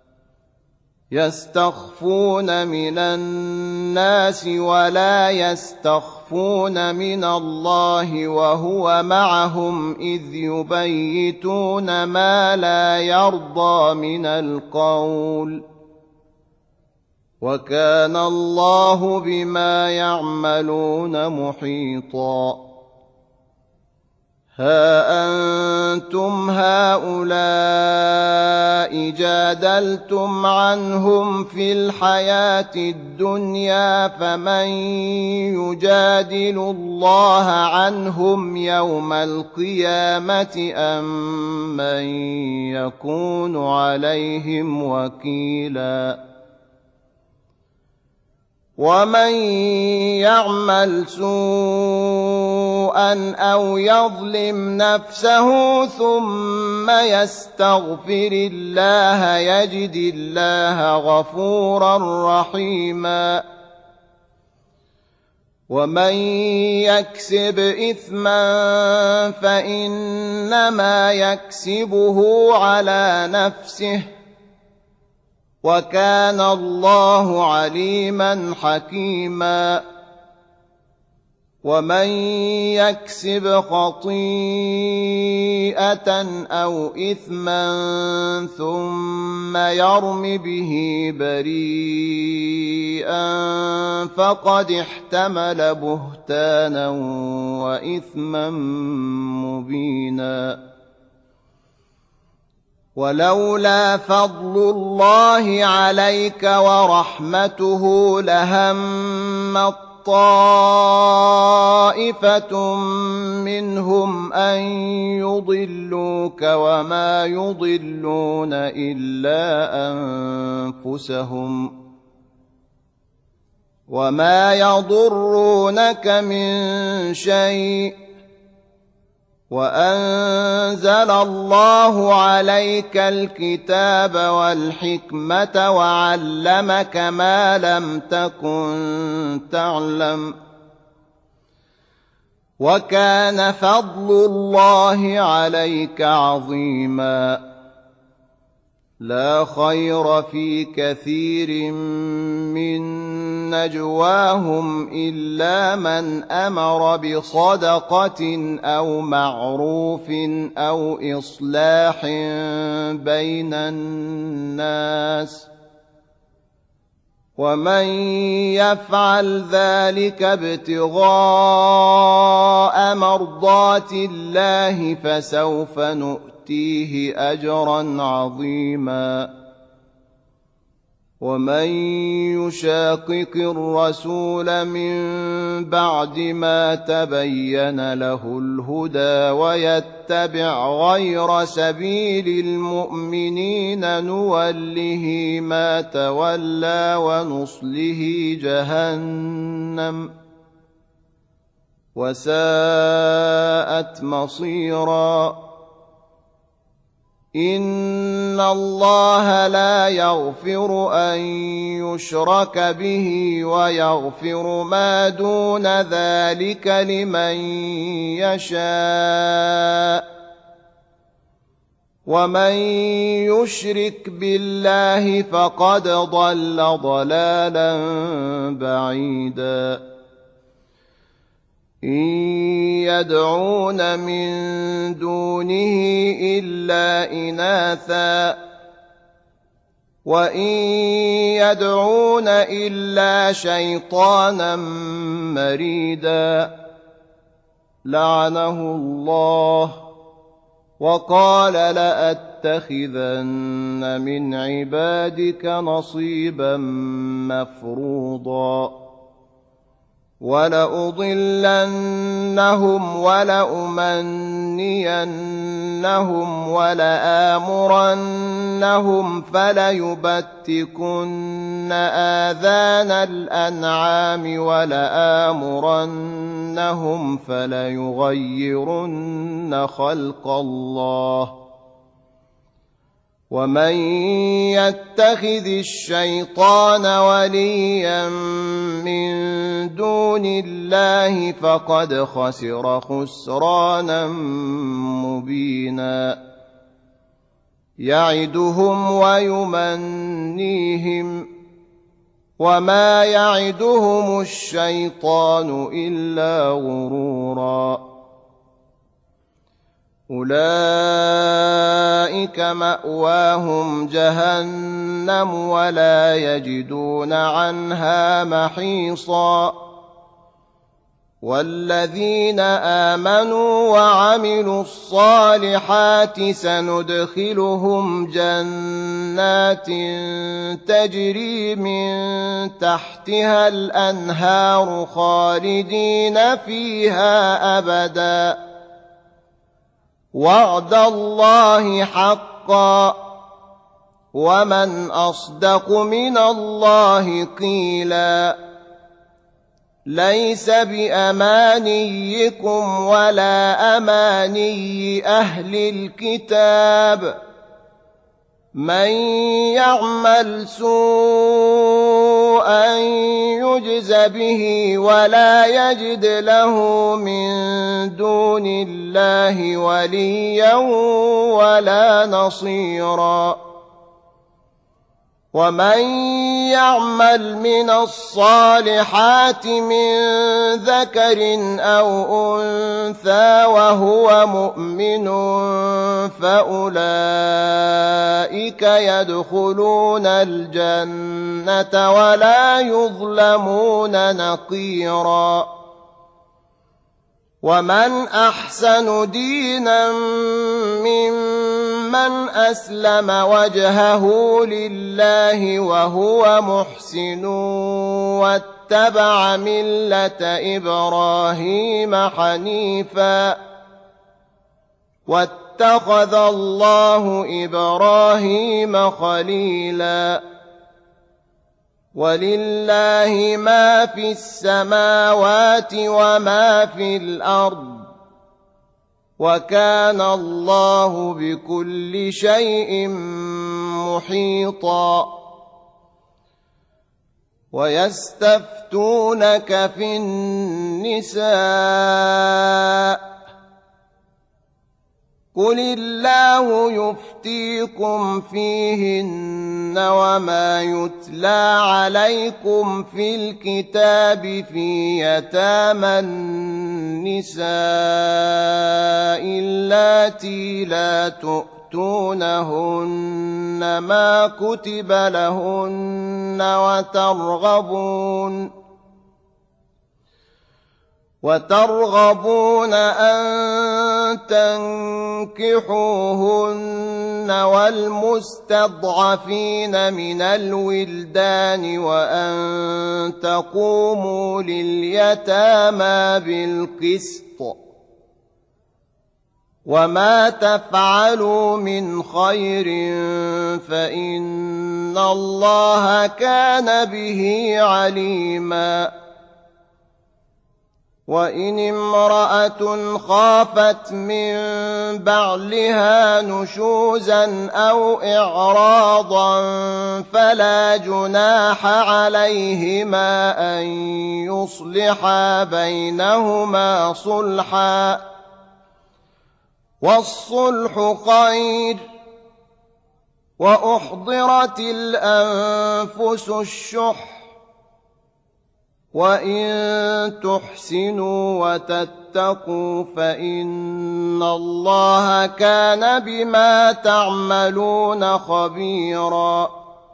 يستخفون من الناس ولا يستخفون من الله وهو معهم إذ يبيتون ما لا يرضى من القول وكان الله بما يعملون محيطا ها أنتم هؤلاء جادلتم عنهم في الحياة الدنيا فمن يجادل الله عنهم يوم القيامة أم من يكون عليهم وكيلا ومن يعمل سوءا أو يظلم نفسه ثم يستغفر الله يجد الله غفورا رحيما ومن يكسب إثما فإنما يكسبه على نفسه وكان الله عليما حكيما ومن يكسب خطيئة أو إثما ثم يرم به بريئا فقد احتمل بهتانا وإثما مبينا ولولا فضل الله عليك ورحمته لهم طائفة منهم أن يضلوك وما يضلون إلا أنفسهم وما يضرونك من شيء وأنزل الله عليك الكتاب والحكمة وعلمك ما لم تكن تعلم وكان فضل الله عليك عظيما لا خير في كثير من نجواهم إلا من أمر بصدقة أو معروف أو إصلاح بين الناس ومن يفعل ذلك ابتغاء مرضات الله فسوف نؤتيه أجرا عظيما ومن يشاقق الرسول من بعد ما تبين له الهدى ويتبع غير سبيل المؤمنين نوله ما تولى ونصله جهنم وساءت مصيرا إن الله لا يغفر أن يشرك به ويغفر ما دون ذلك لمن يشاء ومن يشرك بالله فقد ضل ضلالا بعيدا إن يدعون من دونه إلا إناثا وإن يدعون إلا شيطانا مريدا لعنه الله وقال لأتخذن من عبادك نصيبا مفروضا ولأضلنهم ولأمنينهم ولآمرنهم فليبتكن آذان الأنعام ولآمرنهم فليغيرن خلق الله ومن يتخذ الشيطان وليا من دون الله فقد خسر خسرانا مبينا يعدهم ويمنيهم وما يعدهم الشيطان إلا غرورا أولئك مأواهم جهنم ولا يجدون عنها محيصا والذين آمنوا وعملوا الصالحات سندخلهم جنات تجري من تحتها الأنهار خالدين فيها أبدا وعد الله حقا ومن أصدق من الله قيلا ليس بأمانيكم ولا أماني أهل الكتاب من يعمل سوءا يجز به ولا يجد له من دون الله وليا ولا نصيرا ومن يعمل من الصالحات من ذكر أو أنثى وهو مؤمن فأولئك يدخلون الجنة ولا يظلمون نقيرا ومن أحسن دينا ممن أسلم وجهه لله وهو محسن واتبع ملة إبراهيم حنيفا واتخذ الله إبراهيم خليلا ولله ما في السماوات وما في الأرض وكان الله بكل شيء محيطا ويستفتونك في النساء قل الله يفتيكم فيهن وما يتلى عليكم في الكتاب في يتامى النساء اللاتي لا تؤتونهن ما كتب لهن وترغبون أن تنكحوهن والمستضعفين من الولدان وأن تقوموا لليتامى بالقسط وما تفعلوا من خير فإن الله كان به عليما وإن امرأة خافت من بعلها نشوزا أو إعراضا فلا جناح عليهما أن يصلحا بينهما صلحا والصلح خير وأحضرت الأنفس الشح وإن تحسنوا وتتقوا فإن الله كان بما تعملون خبيرا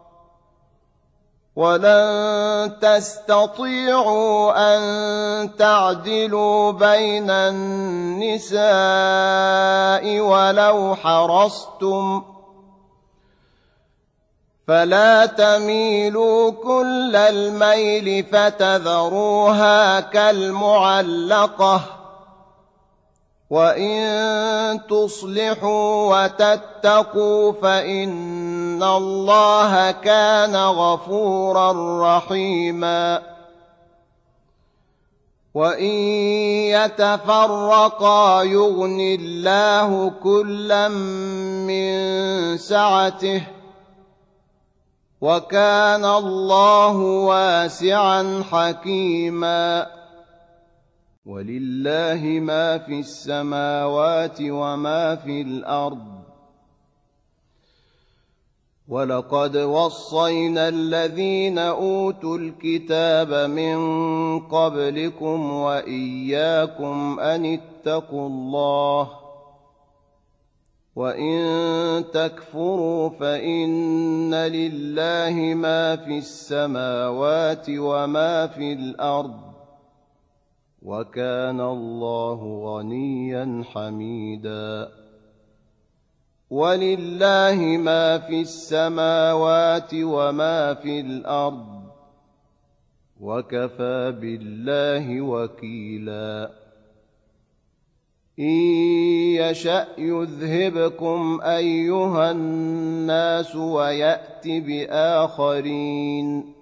ولن تستطيعوا أن تعدلوا بين النساء ولو حرصتم فلا تميلوا كل الميل فتذروها كالمعلقة وإن تصلحوا وتتقوا فإن الله كان غفورا رحيما وإن يتفرقا يغن الله كلا من سعته وكان الله واسعا حكيما ولله ما في السماوات وما في الأرض ولقد وصينا الذين أوتوا الكتاب من قبلكم وإياكم أن اتقوا الله وإن تكفروا فإن لله ما في السماوات وما في الأرض وكان الله غنيا حميدا ولله ما في السماوات وما في الأرض وكفى بالله وكيلا إن يشأ يذهبكم أيها الناس ويأت بآخرين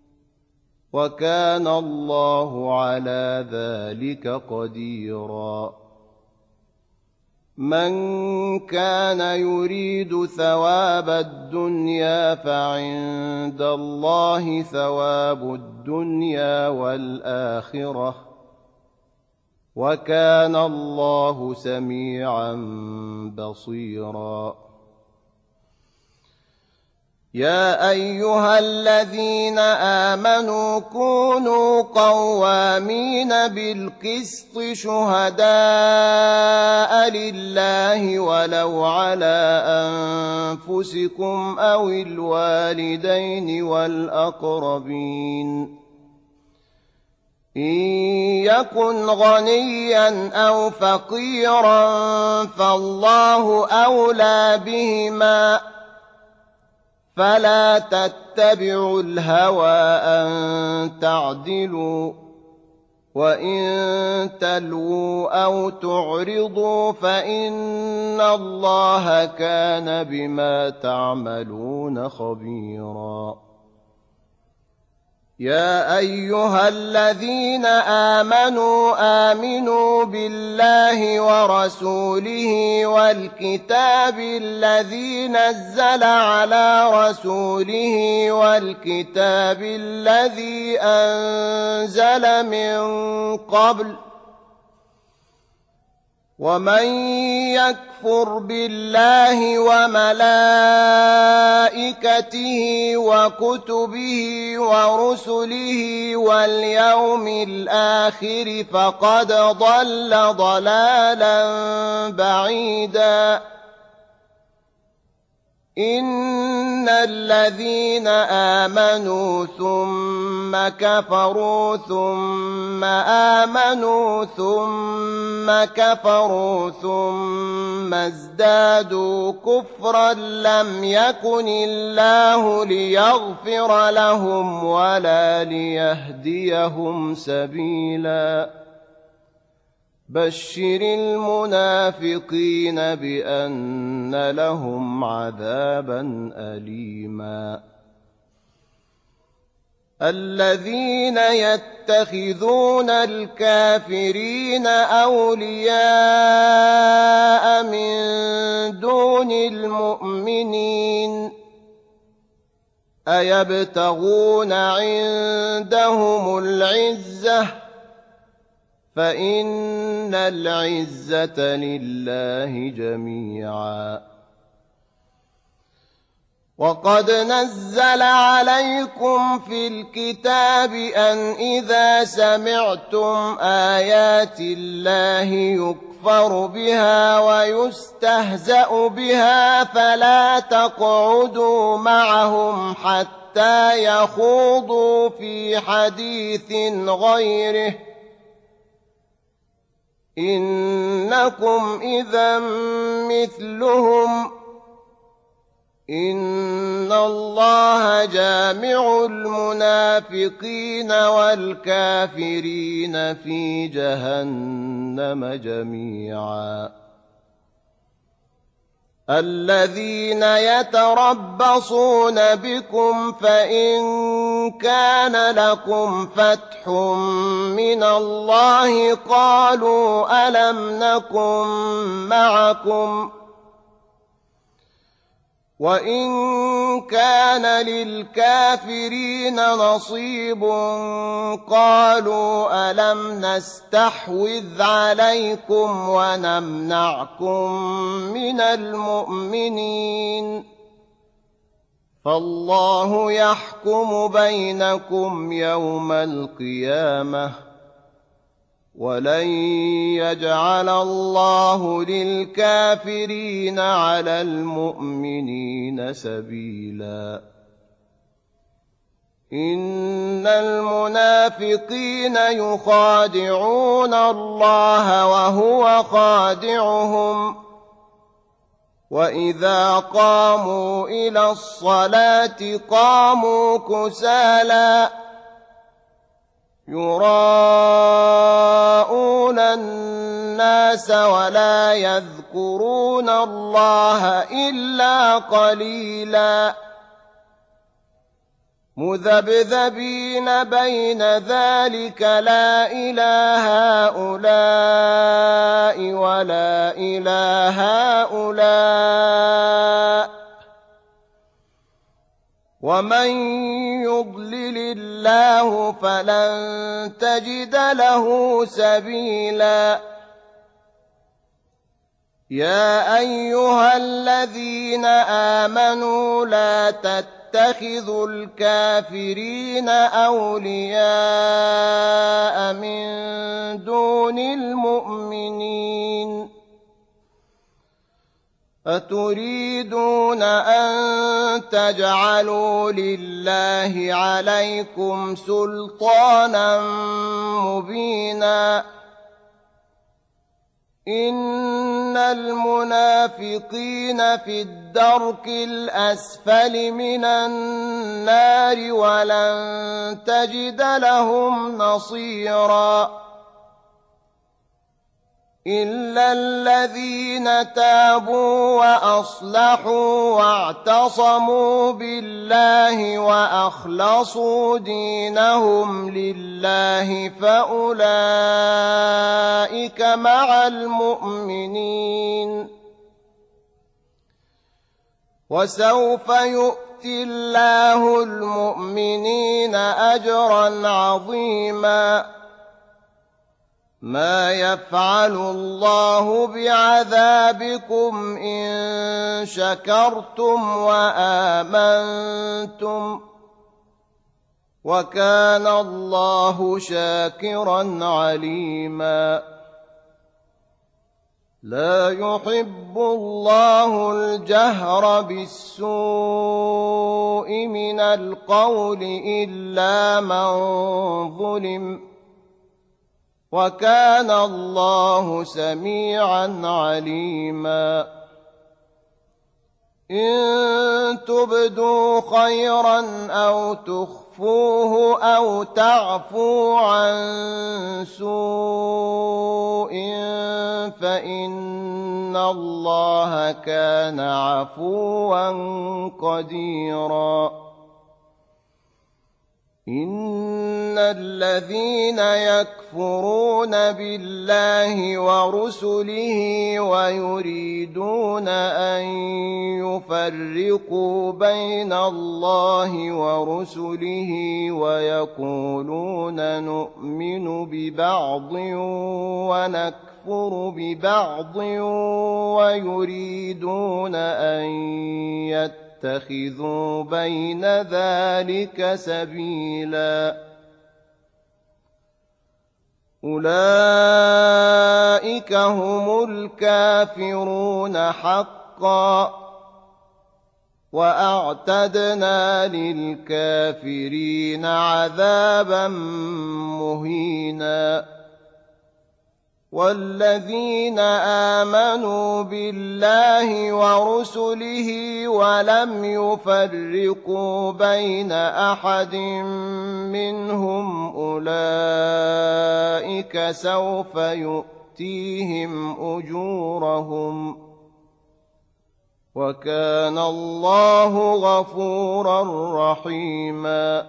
وكان الله على ذلك قديرا من كان يريد ثواب الدنيا فعند الله ثواب الدنيا والآخرة وكان الله سميعا بصيرا يا أيها الذين آمنوا كونوا قوامين بالقسط شهداء لله ولو على أنفسكم أو الوالدين والأقربين إن يكن غنيا أو فقيرا فالله أولى بهما فلا تتبعوا الهوى أن تعدلوا وإن تلووا أو تعرضوا فإن الله كان بما تعملون خبيرا يا أيها الذين آمنوا بالله ورسوله والكتاب الذي نزل على رسوله والكتاب الذي أنزل من قبل ومن يكفر بالله وملائكته وكتبه ورسله واليوم الآخر فقد ضل ضلالا بعيدا إن الذين آمنوا ثم كفروا ثم آمنوا ثم كفروا ثم ازدادوا كفرا لم يكن الله ليغفر لهم ولا ليهديهم سبيلا بشر المنافقين بأن لهم عذابا أليما الذين يتخذون الكافرين أولياء من دون المؤمنين أيبتغون عندهم العزة فإن العزة لله جميعا وقد نزل عليكم في الكتاب أن إذا سمعتم آيات الله يكفر بها ويستهزأ بها فلا تقعدوا معهم حتى يخوضوا في حديث غيره إنكم إذا مثلهم إن الله جامع المنافقين والكافرين في جهنم جميعا الذين يتربصون بكم فإن كان لكم فتح من الله قالوا ألم نكن معكم وإن كان للكافرين نصيب قالوا ألم نستحوذ عليكم ونمنعكم من المؤمنين فالله يحكم بينكم يوم القيامة ولن يجعل الله للكافرين على المؤمنين سبيلا إن المنافقين يخادعون الله وهو خادعهم وإذا قاموا إلى الصلاة قاموا كسالى يراءون الناس ولا يذكرون الله إلا قليلا مذبذبين بين ذلك لا إله هؤلاء ولا إله هؤلاء ومن يضلل الله فلن تجد له سبيلا يا أيها الذين آمنوا لا تتخذوا الكافرين أولياء من دون المؤمنين أتريدون أن تجعلوا لله عليكم سلطانا مبينا إن المنافقين في الدرك الأسفل من النار ولن تجد لهم نصيرا إلا الذين تابوا وأصلحوا واعتصموا بالله وأخلصوا دينهم لله فأولئك مع المؤمنين وسوف يؤتي الله المؤمنين أجرا عظيما ما يفعل الله بعذابكم إن شكرتم وآمنتم وكان الله شاكرا عليما لا يحب الله الجهر بالسوء من القول إلا من ظلم وكان الله سميعا عليما إن تبدوا خيرا أو تخفوه أو تعفوا عن سوء فإن الله كان عفوا قديرا إن الذين يكفرون بالله ورسله ويريدون أن يفرقوا بين الله ورسله ويقولون نؤمن ببعض ونكفر ببعض ويريدون أن يتخذوا بين ذلك سبيلا أولئك هم الكافرون حقا وأعتدنا للكافرين عذابا مهينا والذين آمنوا بالله ورسله ولم يفرقوا بين أحد منهم أولئك سوف يؤتيهم أجورهم وكان الله غفورا رحيما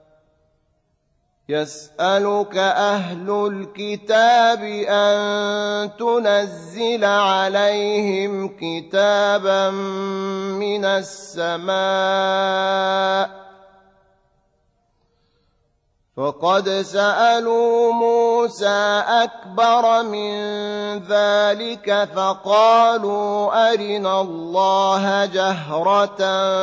يسألك أهل الكتاب أن تنزل عليهم كتابا من السماء فقد سألوا موسى أكبر من ذلك فقالوا أرنا الله جهرة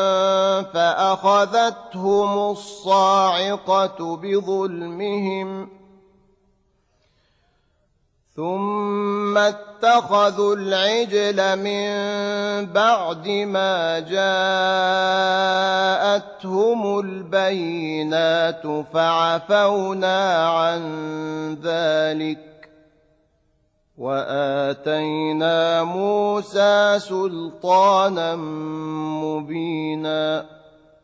فأخذتهم الصاعقة بظلمهم ثم اتخذوا العجل من بعد ما جاءتهم البينات فعفونا عن ذلك وآتينا موسى سلطانا مبينا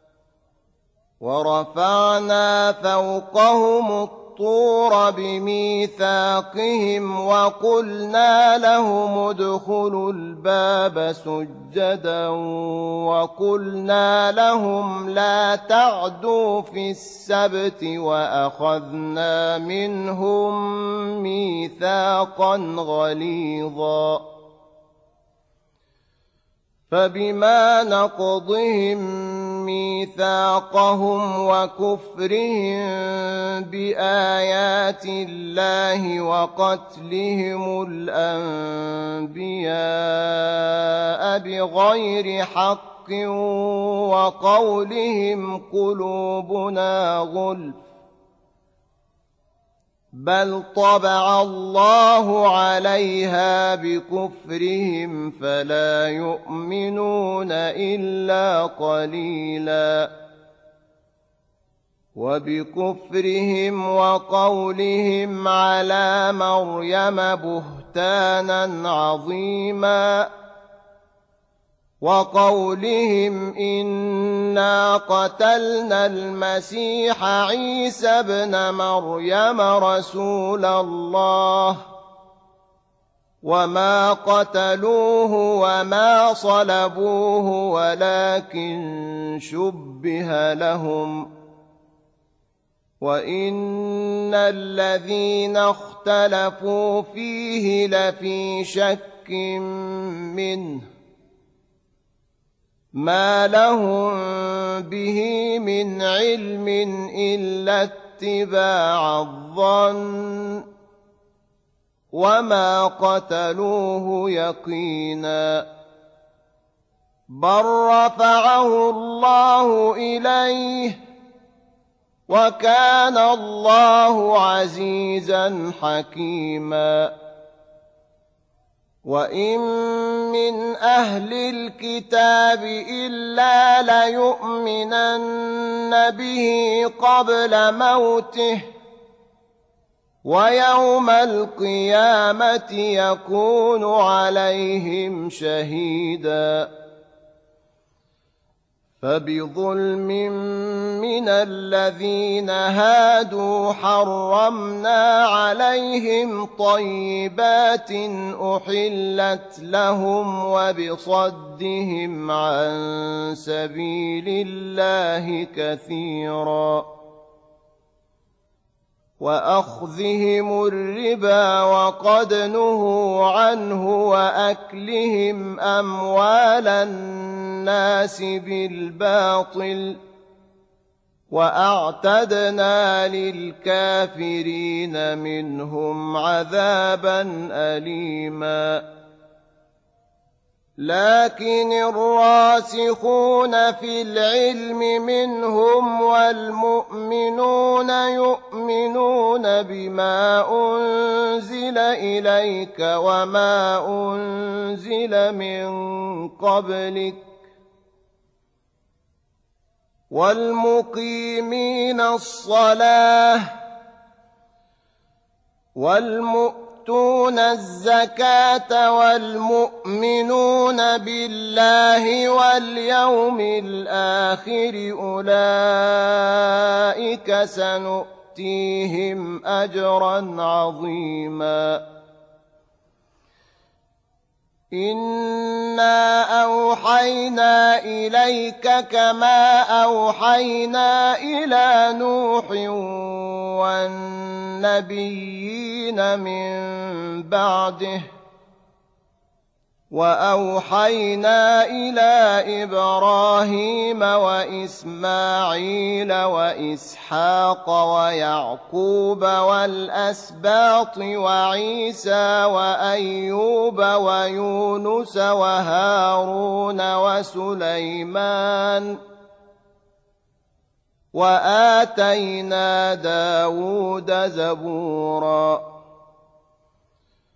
ورفعنا فوقهم الطور بميثاقهم وقلنا لهم ادخلوا الباب سجدا وقلنا لهم لا تعدوا في السبت وأخذنا منهم ميثاقا غليظا فبما نقضهم ميثاقهم وكفرهم بآيات الله وقتلهم الأنبياء بغير حق وقولهم قلوبنا غلف بل طبع الله عليها بكفرهم فلا يؤمنون إلا قليلا وبكفرهم وقولهم على مريم بهتانا عظيما وقولهم إنا قتلنا المسيح عيسى ابن مريم رسول الله وما قتلوه وما صلبوه ولكن شبه لهم وإن الذين اختلفوا فيه لفي شك منه ما لهم به من علم إلا اتباع الظن وما قتلوه يقينا بل رفعه الله إليه وكان الله عزيزا حكيما وإن من أهل الكتاب إلا ليؤمنن به قبل موته ويوم القيامة يكون عليهم شهيدا فبظلم من الذين هادوا حرمنا عليهم طيبات أحلت لهم وبصدهم عن سبيل الله كثيرا وأخذهم الربا وقد نهوا عنه وأكلهم أموال الناس بالباطل وأعتدنا للكافرين منهم عذابا أليما لكن الراسخون في العلم منهم والمؤمنون يؤمنون بما أنزل إليك وما أنزل من قبلك والمقيمين الصلاة والمؤتون الزكاة والمؤمنون بالله واليوم الآخر أولئك سنؤتيهم أجرا عظيما إنا أوحينا إليك كما أوحينا إلى نوح والنبيين من بعده وأوحينا إلى إبراهيم وإسماعيل وإسحاق ويعقوب والأسباط وعيسى وأيوب ويونس وهارون وسليمان وآتينا داود زبورا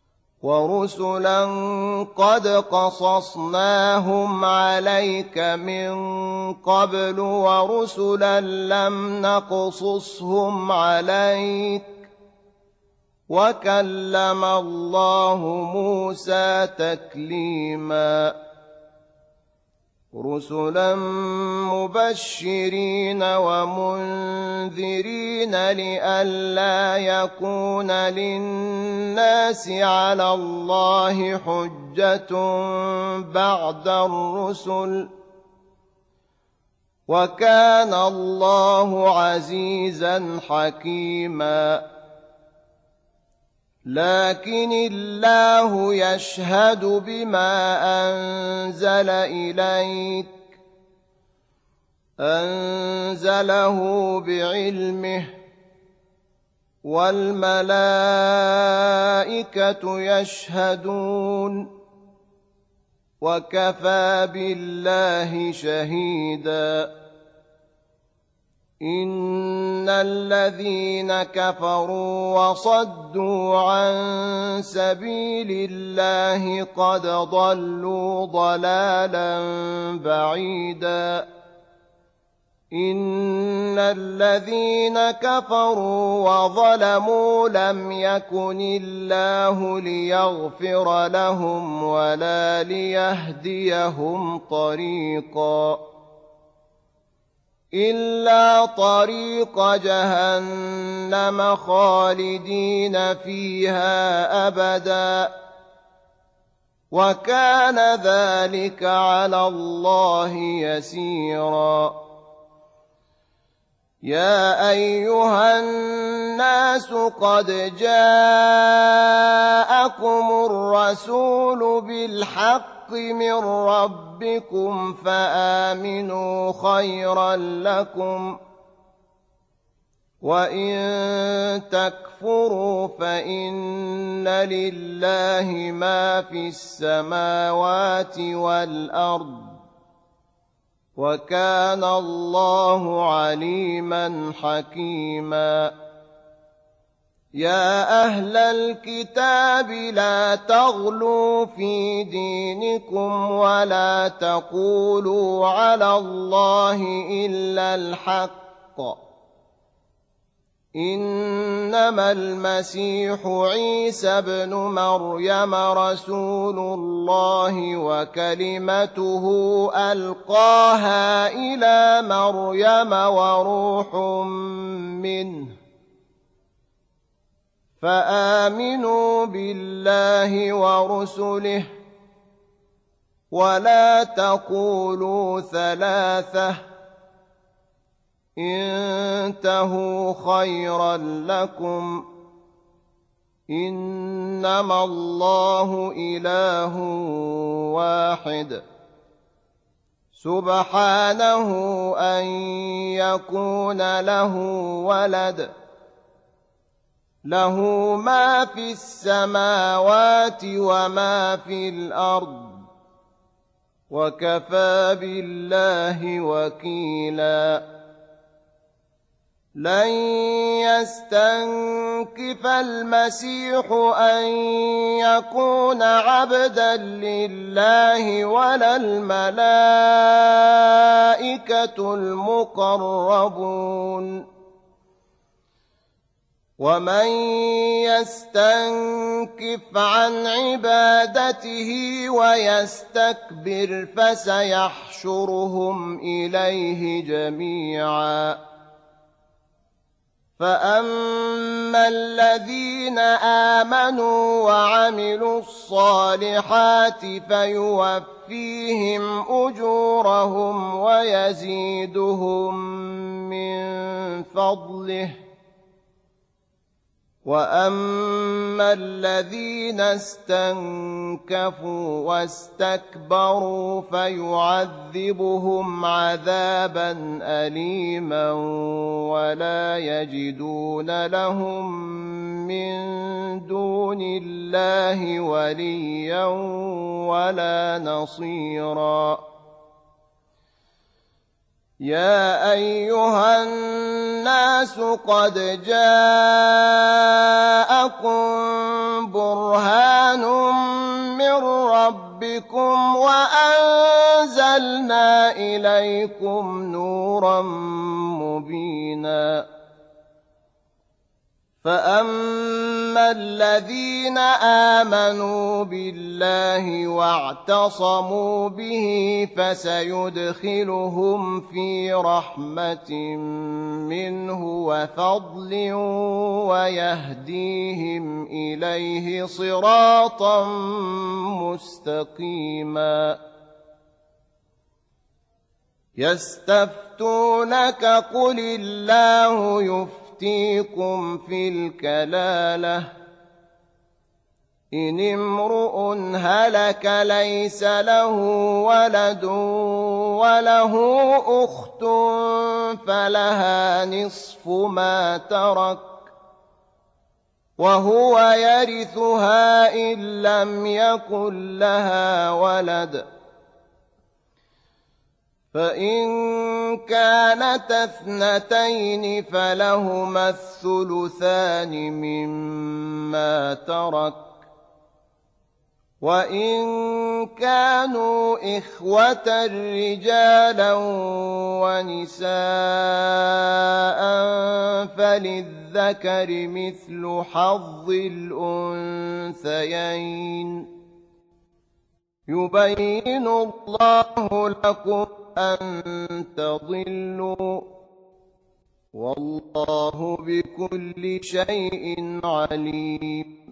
ورسلا قد قصصناهم عليك من قبل ورسلا لم نقصصهم عليك وكلم الله موسى تكليما رسلا مبشرين ومنذرين لئلا يكون للناس على الله حجة بعد الرسل وكان الله عزيزا حكيما لكن الله يشهد بما أنزل إليك أنزله بعلمه والملائكة يشهدون وكفى بالله شهيدا إن الذين كفروا وصدوا عن سبيل الله قد ضلوا ضلالا بعيدا إن الذين كفروا وظلموا لم يكن الله ليغفر لهم ولا ليهديهم طريقا إلا طريق جهنم خالدين فيها أبدا وكان ذلك على الله يسيرا يا أيها الناس قد جاءكم الرسول بالحق من ربكم فآمنوا خيرا لكم وإن تكفروا فإن لله ما في السماوات والأرض وكان الله عليما حكيما يا أهل الكتاب لا تغلوا في دينكم ولا تقولوا على الله إلا الحق إنما المسيح عيسى ابن مريم رسول الله وكلمته ألقاها إلى مريم وروح منه فآمنوا بالله ورسله ولا تقولوا ثلاثة انتهوا خيرا لكم إنما الله إله واحد سبحانه أن يكون له ولد له ما في السماوات وما في الأرض وكفى بالله وكيلا لن يستنكف المسيح أن يكون عبدا لله ولا الملائكة المقربون ومن يستنكف عن عبادته ويستكبر فسيحشرهم إليه جميعا فأما الذين آمنوا وعملوا الصالحات فيوفيهم أجورهم ويزيدهم من فضله وأما الذين استنكفوا واستكبروا فيعذبهم عذابا أليما ولا يجدون لهم من دون الله وليا ولا نصيرا يا أيها الناس قد جاءكم برهان من ربكم وأنزلنا إليكم نورا مبينا فأما الذين آمنوا بالله واعتصموا به فسيدخلهم في رحمة منه وفضل ويهديهم إليه صراطا مستقيما يستفتونك قل الله يفتيكم في الكلالة إن امرؤ هلك ليس له ولد وله أخت فلها نصف ما ترك وهو يرثها إن لم يكن لها ولد فإن كانتا اثنتين فلهما الثلثان مما ترك وإن كانوا إخوة رجالا ونساء فللذكر مثل حظ الأنثيين يبين الله لكم أن تضلوا والله بكل شيء عليم